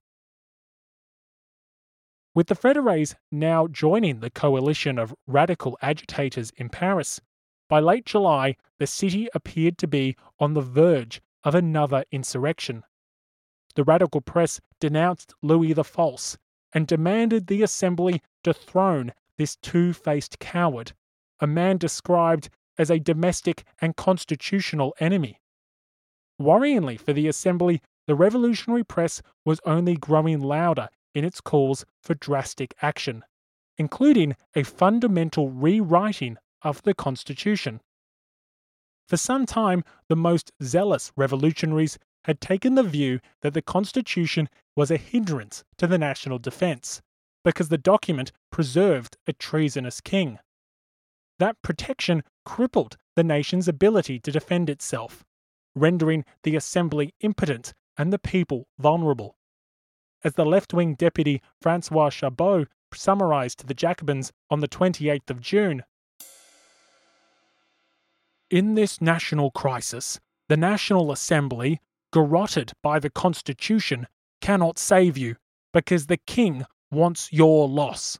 With the fédérés now joining the coalition of radical agitators in Paris, by late July the city appeared to be on the verge of another insurrection. The radical press denounced Louis the False and demanded the Assembly dethrone this two-faced coward, a man described as a domestic and constitutional enemy. Worryingly for the Assembly, the revolutionary press was only growing louder in its calls for drastic action, including a fundamental rewriting of the Constitution. For some time, the most zealous revolutionaries had taken the view that the Constitution was a hindrance to the national defence, because the document preserved a treasonous king. That protection crippled the nation's ability to defend itself, rendering the Assembly impotent and the people vulnerable. As the left-wing deputy François Chabot summarised to the Jacobins on the twenty-eighth of June, "In this national crisis, the National Assembly, garroted by the Constitution, cannot save you, because the king wants your loss."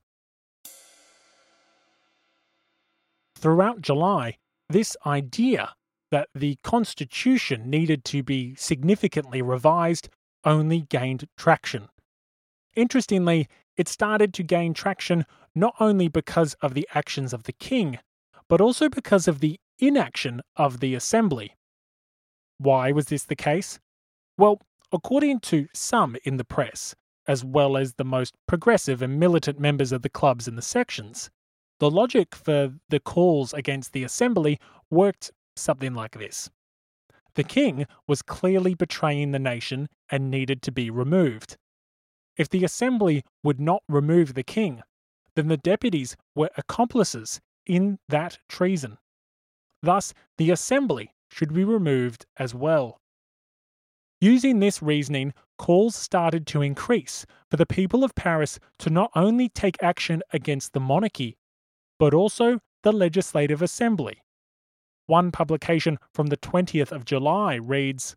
Throughout July, this idea that the Constitution needed to be significantly revised only gained traction. Interestingly, it started to gain traction not only because of the actions of the king, but also because of the inaction of the Assembly. Why was this the case? Well, according to some in the press, as well as the most progressive and militant members of the clubs and the sections, the logic for the calls against the Assembly worked something like this. The king was clearly betraying the nation and needed to be removed. If the Assembly would not remove the king, then the deputies were accomplices in that treason. Thus, the Assembly should be removed as well. Using this reasoning, calls started to increase for the people of Paris to not only take action against the monarchy, but also the Legislative Assembly. One publication from the twentieth of July reads,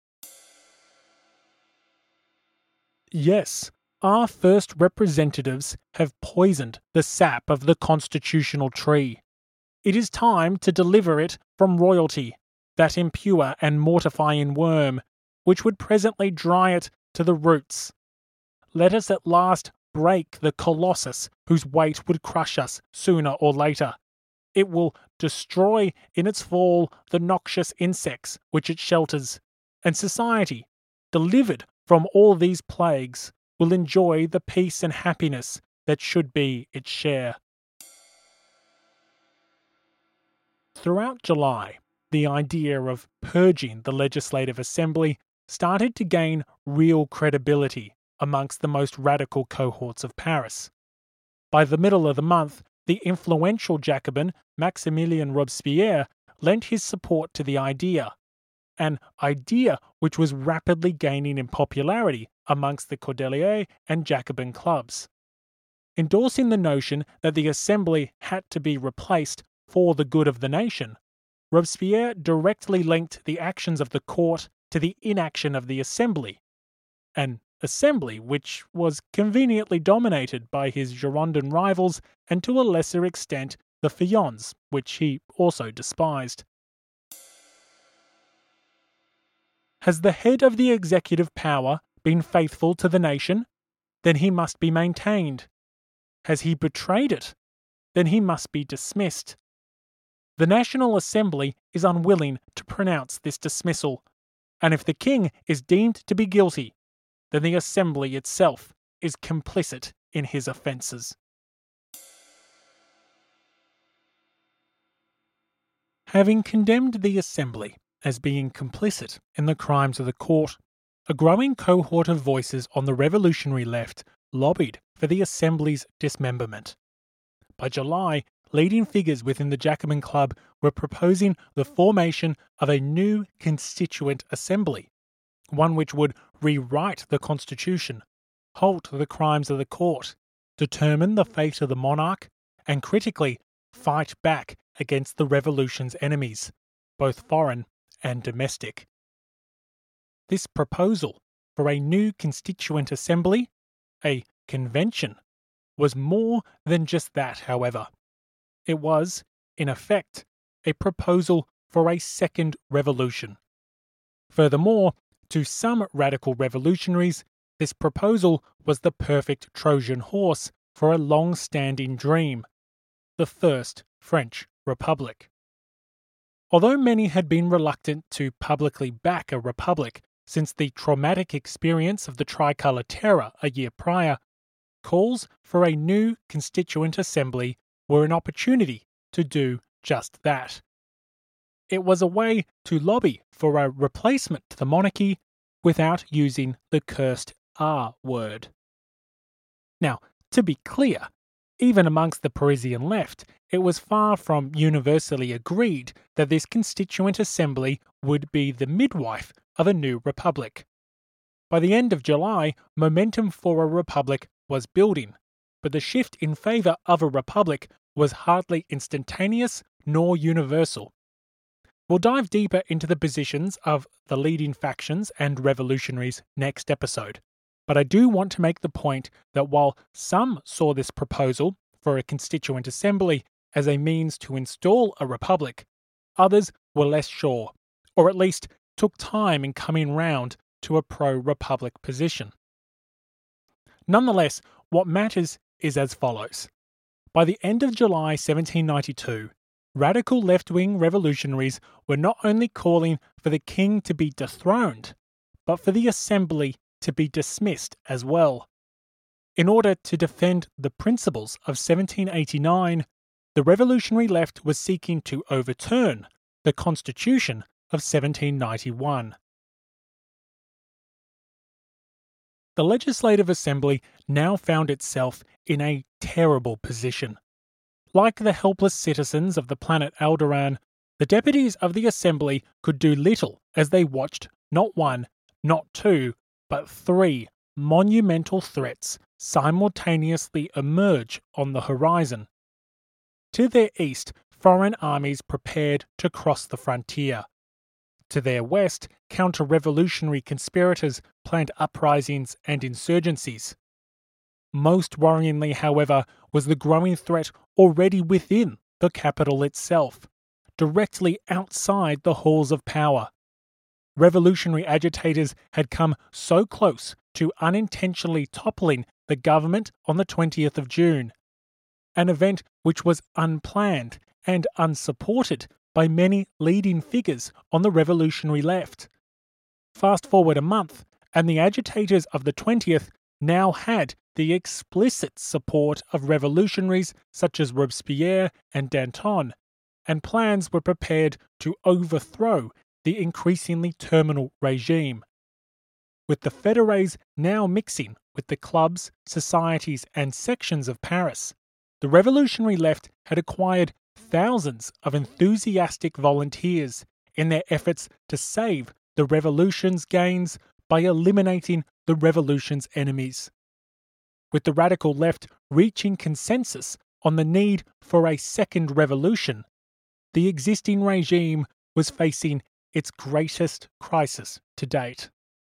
"Yes, our first representatives have poisoned the sap of the constitutional tree. It is time to deliver it from royalty, that impure and mortifying worm, which would presently dry it to the roots. Let us at last break the colossus whose weight would crush us sooner or later. It will destroy in its fall the noxious insects which it shelters, and society, delivered from all these plagues, will enjoy the peace and happiness that should be its share." Throughout July, the idea of purging the Legislative Assembly started to gain real credibility amongst the most radical cohorts of Paris. By the middle of the month, the influential Jacobin Maximilien Robespierre lent his support to the idea, an idea which was rapidly gaining in popularity amongst the Cordeliers and Jacobin clubs. Endorsing the notion that the Assembly had to be replaced for the good of the nation, Robespierre directly linked the actions of the court to the inaction of the Assembly, an assembly which was conveniently dominated by his Girondin rivals and to a lesser extent the Feuillants, which he also despised. Has the head of the executive power been faithful to the nation? Then he must be maintained. Has he betrayed it? Then he must be dismissed. The National Assembly is unwilling to pronounce this dismissal, and if the king is deemed to be guilty, then the Assembly itself is complicit in his offences. Having condemned the Assembly as being complicit in the crimes of the court, a growing cohort of voices on the revolutionary left lobbied for the Assembly's dismemberment. By July, leading figures within the Jacobin Club were proposing the formation of a new constituent assembly, one which would rewrite the constitution, halt the crimes of the court, determine the fate of the monarch, and critically fight back against the revolution's enemies, both foreign and domestic. This proposal for a new constituent assembly, a convention, was more than just that, however. It was, in effect, a proposal for a second revolution. Furthermore, to some radical revolutionaries, this proposal was the perfect Trojan horse for a long-standing dream, the First French Republic. Although many had been reluctant to publicly back a republic since the traumatic experience of the Tricolour Terror a year prior, calls for a new constituent assembly were an opportunity to do just that. It was a way to lobby for a replacement to the monarchy without using the cursed R word. Now, to be clear, even amongst the Parisian left, it was far from universally agreed that this constituent assembly would be the midwife of a new republic. By the end of July, momentum for a republic was building, but the shift in favour of a republic was hardly instantaneous nor universal. We'll dive deeper into the positions of the leading factions and revolutionaries next episode, but I do want to make the point that while some saw this proposal for a constituent assembly as a means to install a republic, others were less sure, or at least took time in coming round to a pro-republic position. Nonetheless, what matters is as follows. By the end of July seventeen ninety-two, radical left-wing revolutionaries were not only calling for the king to be dethroned, but for the assembly to be dismissed as well. In order to defend the principles of seventeen eighty-nine, the revolutionary left was seeking to overturn the Constitution of seventeen ninety-one. The Legislative Assembly now found itself in a terrible position. Like the helpless citizens of the planet Alderaan, the deputies of the Assembly could do little as they watched not one, not two, but three monumental threats simultaneously emerge on the horizon. To their east, foreign armies prepared to cross the frontier. To their west, counter-revolutionary conspirators planned uprisings and insurgencies. Most worryingly, however, was the growing threat already within the capital itself, directly outside the halls of power. Revolutionary agitators had come so close to unintentionally toppling the government on the twentieth of June, an event which was unplanned and unsupported by many leading figures on the revolutionary left. Fast forward a month, and the agitators of the twentieth now had the explicit support of revolutionaries such as Robespierre and Danton, and plans were prepared to overthrow the increasingly terminal regime. With the fédérés now mixing with the clubs, societies and sections of Paris, the revolutionary left had acquired thousands of enthusiastic volunteers in their efforts to save the revolution's gains by eliminating the revolution's enemies. With the radical left reaching consensus on the need for a second revolution, the existing regime was facing its greatest crisis to date.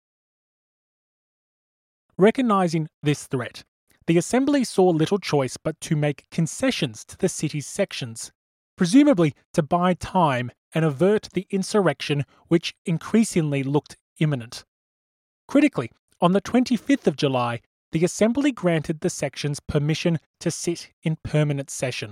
Recognising this threat, the Assembly saw little choice but to make concessions to the city's sections, presumably to buy time and avert the insurrection which increasingly looked imminent. Critically, on the twenty-fifth of July, the Assembly granted the sections permission to sit in permanent session.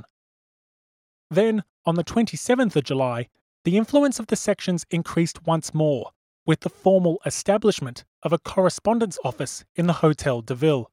Then, on the twenty-seventh of July, the influence of the sections increased once more, with the formal establishment of a correspondence office in the Hôtel de Ville.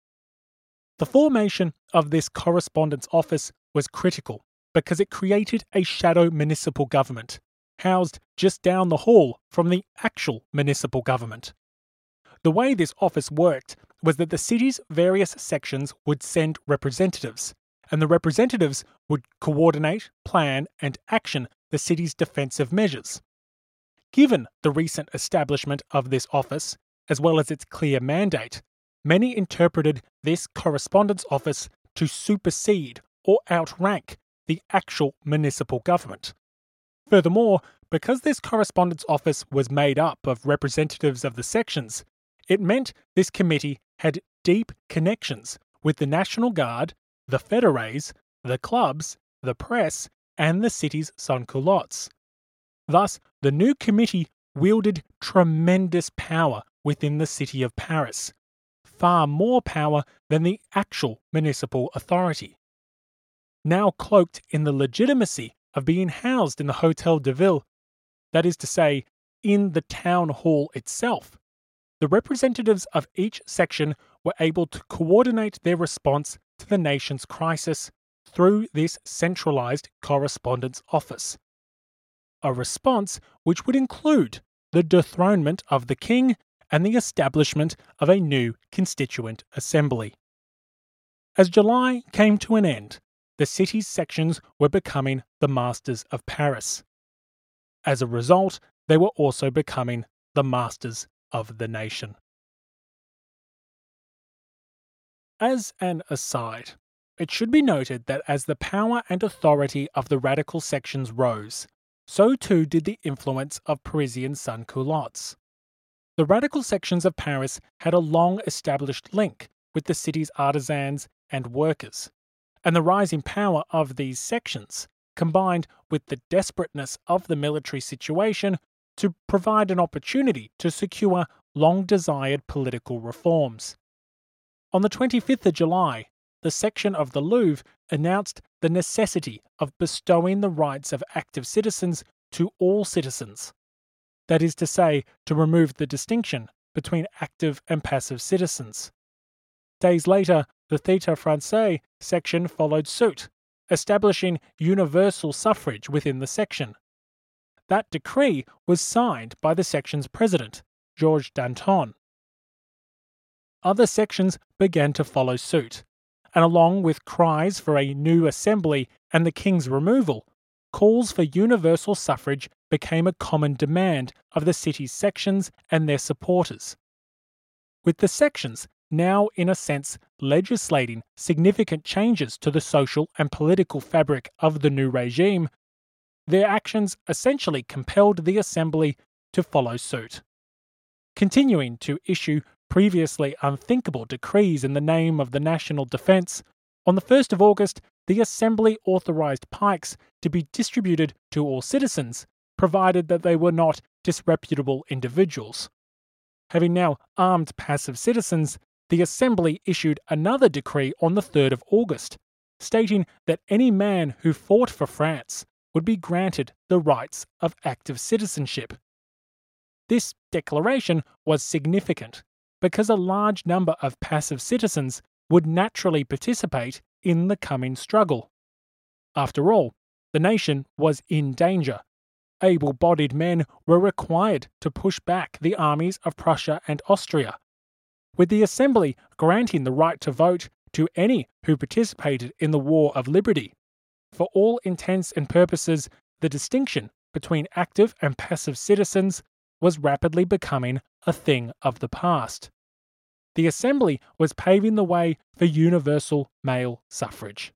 The formation of this correspondence office was critical because it created a shadow municipal government, housed just down the hall from the actual municipal government. The way this office worked was that the city's various sections would send representatives, and the representatives would coordinate, plan, and action the city's defensive measures. Given the recent establishment of this office, as well as its clear mandate, many interpreted this correspondence office to supersede or outrank the actual municipal government. Furthermore, because this correspondence office was made up of representatives of the sections, it meant this committee had deep connections with the National Guard, the fédérés, the clubs, the press, and the city's sans-culottes. Thus, the new committee wielded tremendous power within the city of Paris, far more power than the actual municipal authority. Now cloaked in the legitimacy of being housed in the Hôtel de Ville, that is to say, in the town hall itself, the representatives of each section were able to coordinate their response to the nation's crisis through this centralized correspondence office. A response which would include the dethronement of the king and the establishment of a new constituent assembly. As July came to an end, the city's sections were becoming the masters of Paris. As a result, they were also becoming the masters of the nation. As an aside, it should be noted that as the power and authority of the radical sections rose, so too did the influence of Parisian sans-culottes. The radical sections of Paris had a long-established link with the city's artisans and workers, and the rising power of these sections, combined with the desperateness of the military situation, to provide an opportunity to secure long-desired political reforms. On the twenty-fifth of July, the section of the Louvre announced the necessity of bestowing the rights of active citizens to all citizens. That is to say, to remove the distinction between active and passive citizens. Days later, the Theatre Français section followed suit, establishing universal suffrage within the section. That decree was signed by the section's president, Georges Danton. Other sections began to follow suit, and along with cries for a new assembly and the king's removal, calls for universal suffrage became a common demand of the city's sections and their supporters. With the sections now in a sense legislating significant changes to the social and political fabric of the new regime, their actions essentially compelled the Assembly to follow suit. Continuing to issue previously unthinkable decrees in the name of the national defence, on the first of August, the Assembly authorised pikes to be distributed to all citizens, provided that they were not disreputable individuals. Having now armed passive citizens, the Assembly issued another decree on the third of August, stating that any man who fought for France would be granted the rights of active citizenship. This declaration was significant because a large number of passive citizens would naturally participate in the coming struggle. After all, the nation was in danger. Able-bodied men were required to push back the armies of Prussia and Austria, with the Assembly granting the right to vote to any who participated in the War of Liberty. For all intents and purposes, the distinction between active and passive citizens was rapidly becoming a thing of the past. The Assembly was paving the way for universal male suffrage.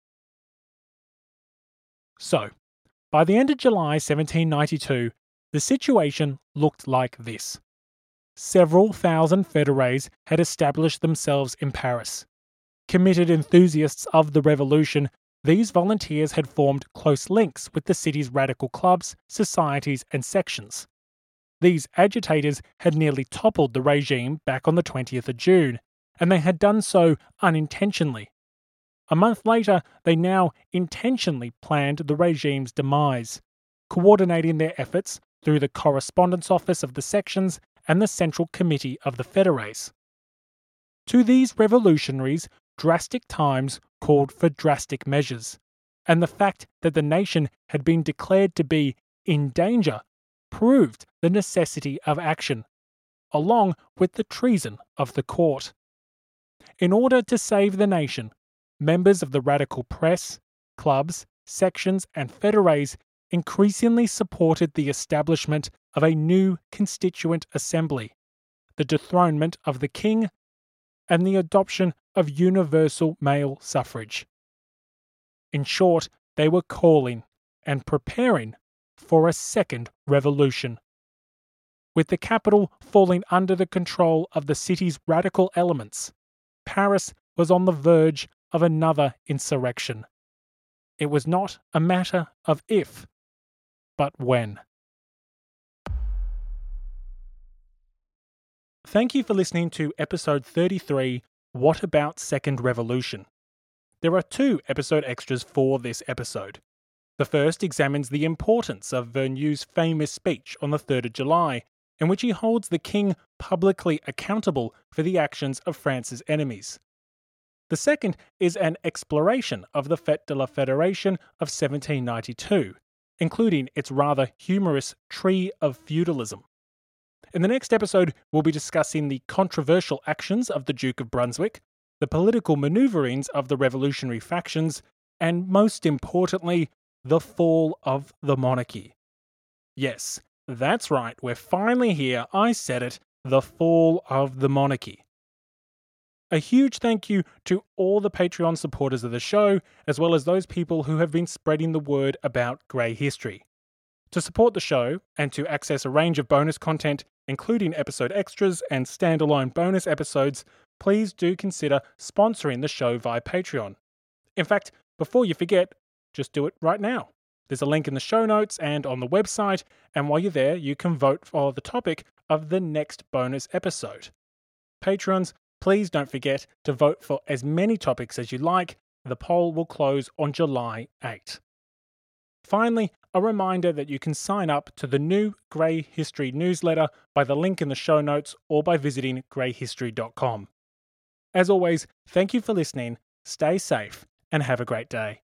So, by the end of July seventeen ninety-two, the situation looked like this. Several thousand fédérés had established themselves in Paris. Committed enthusiasts of the revolution, these volunteers had formed close links with the city's radical clubs, societies, and sections. These agitators had nearly toppled the regime back on the twentieth of June, and they had done so unintentionally. A month later, they now intentionally planned the regime's demise, coordinating their efforts through the correspondence office of the sections and the Central Committee of the Fédérés. To these revolutionaries, drastic times called for drastic measures, and the fact that the nation had been declared to be in danger proved the necessity of action, along with the treason of the court. In order to save the nation, members of the radical press, clubs, sections, and fédérés increasingly supported the establishment of a new constituent assembly, the dethronement of the king, and the adoption of universal male suffrage. In short, they were calling and preparing for a second revolution. With the capital falling under the control of the city's radical elements, Paris was on the verge of another insurrection. It was not a matter of if, but when. Thank you for listening to episode thirty-three, What About Second Revolution? There are two episode extras for this episode. The first examines the importance of Verneuil's famous speech on the third of July, in which he holds the king publicly accountable for the actions of France's enemies. The second is an exploration of the Fête de la Fédération of seventeen ninety-two, including its rather humorous Tree of Feudalism. In the next episode, we'll be discussing the controversial actions of the Duke of Brunswick, the political manoeuvrings of the revolutionary factions, and most importantly, the fall of the monarchy. Yes, that's right, we're finally here, I said it, the fall of the monarchy. A huge thank you to all the Patreon supporters of the show, as well as those people who have been spreading the word about Grey History. To support the show, and to access a range of bonus content, including episode extras and standalone bonus episodes, please do consider sponsoring the show via Patreon. In fact, before you forget, just do it right now. There's a link in the show notes and on the website, and while you're there, you can vote for the topic of the next bonus episode. Patrons, please don't forget to vote for as many topics as you like. The poll will close on July eighth. Finally, a reminder that you can sign up to the new Grey History newsletter by the link in the show notes or by visiting grey history dot com. As always, thank you for listening, stay safe, and have a great day.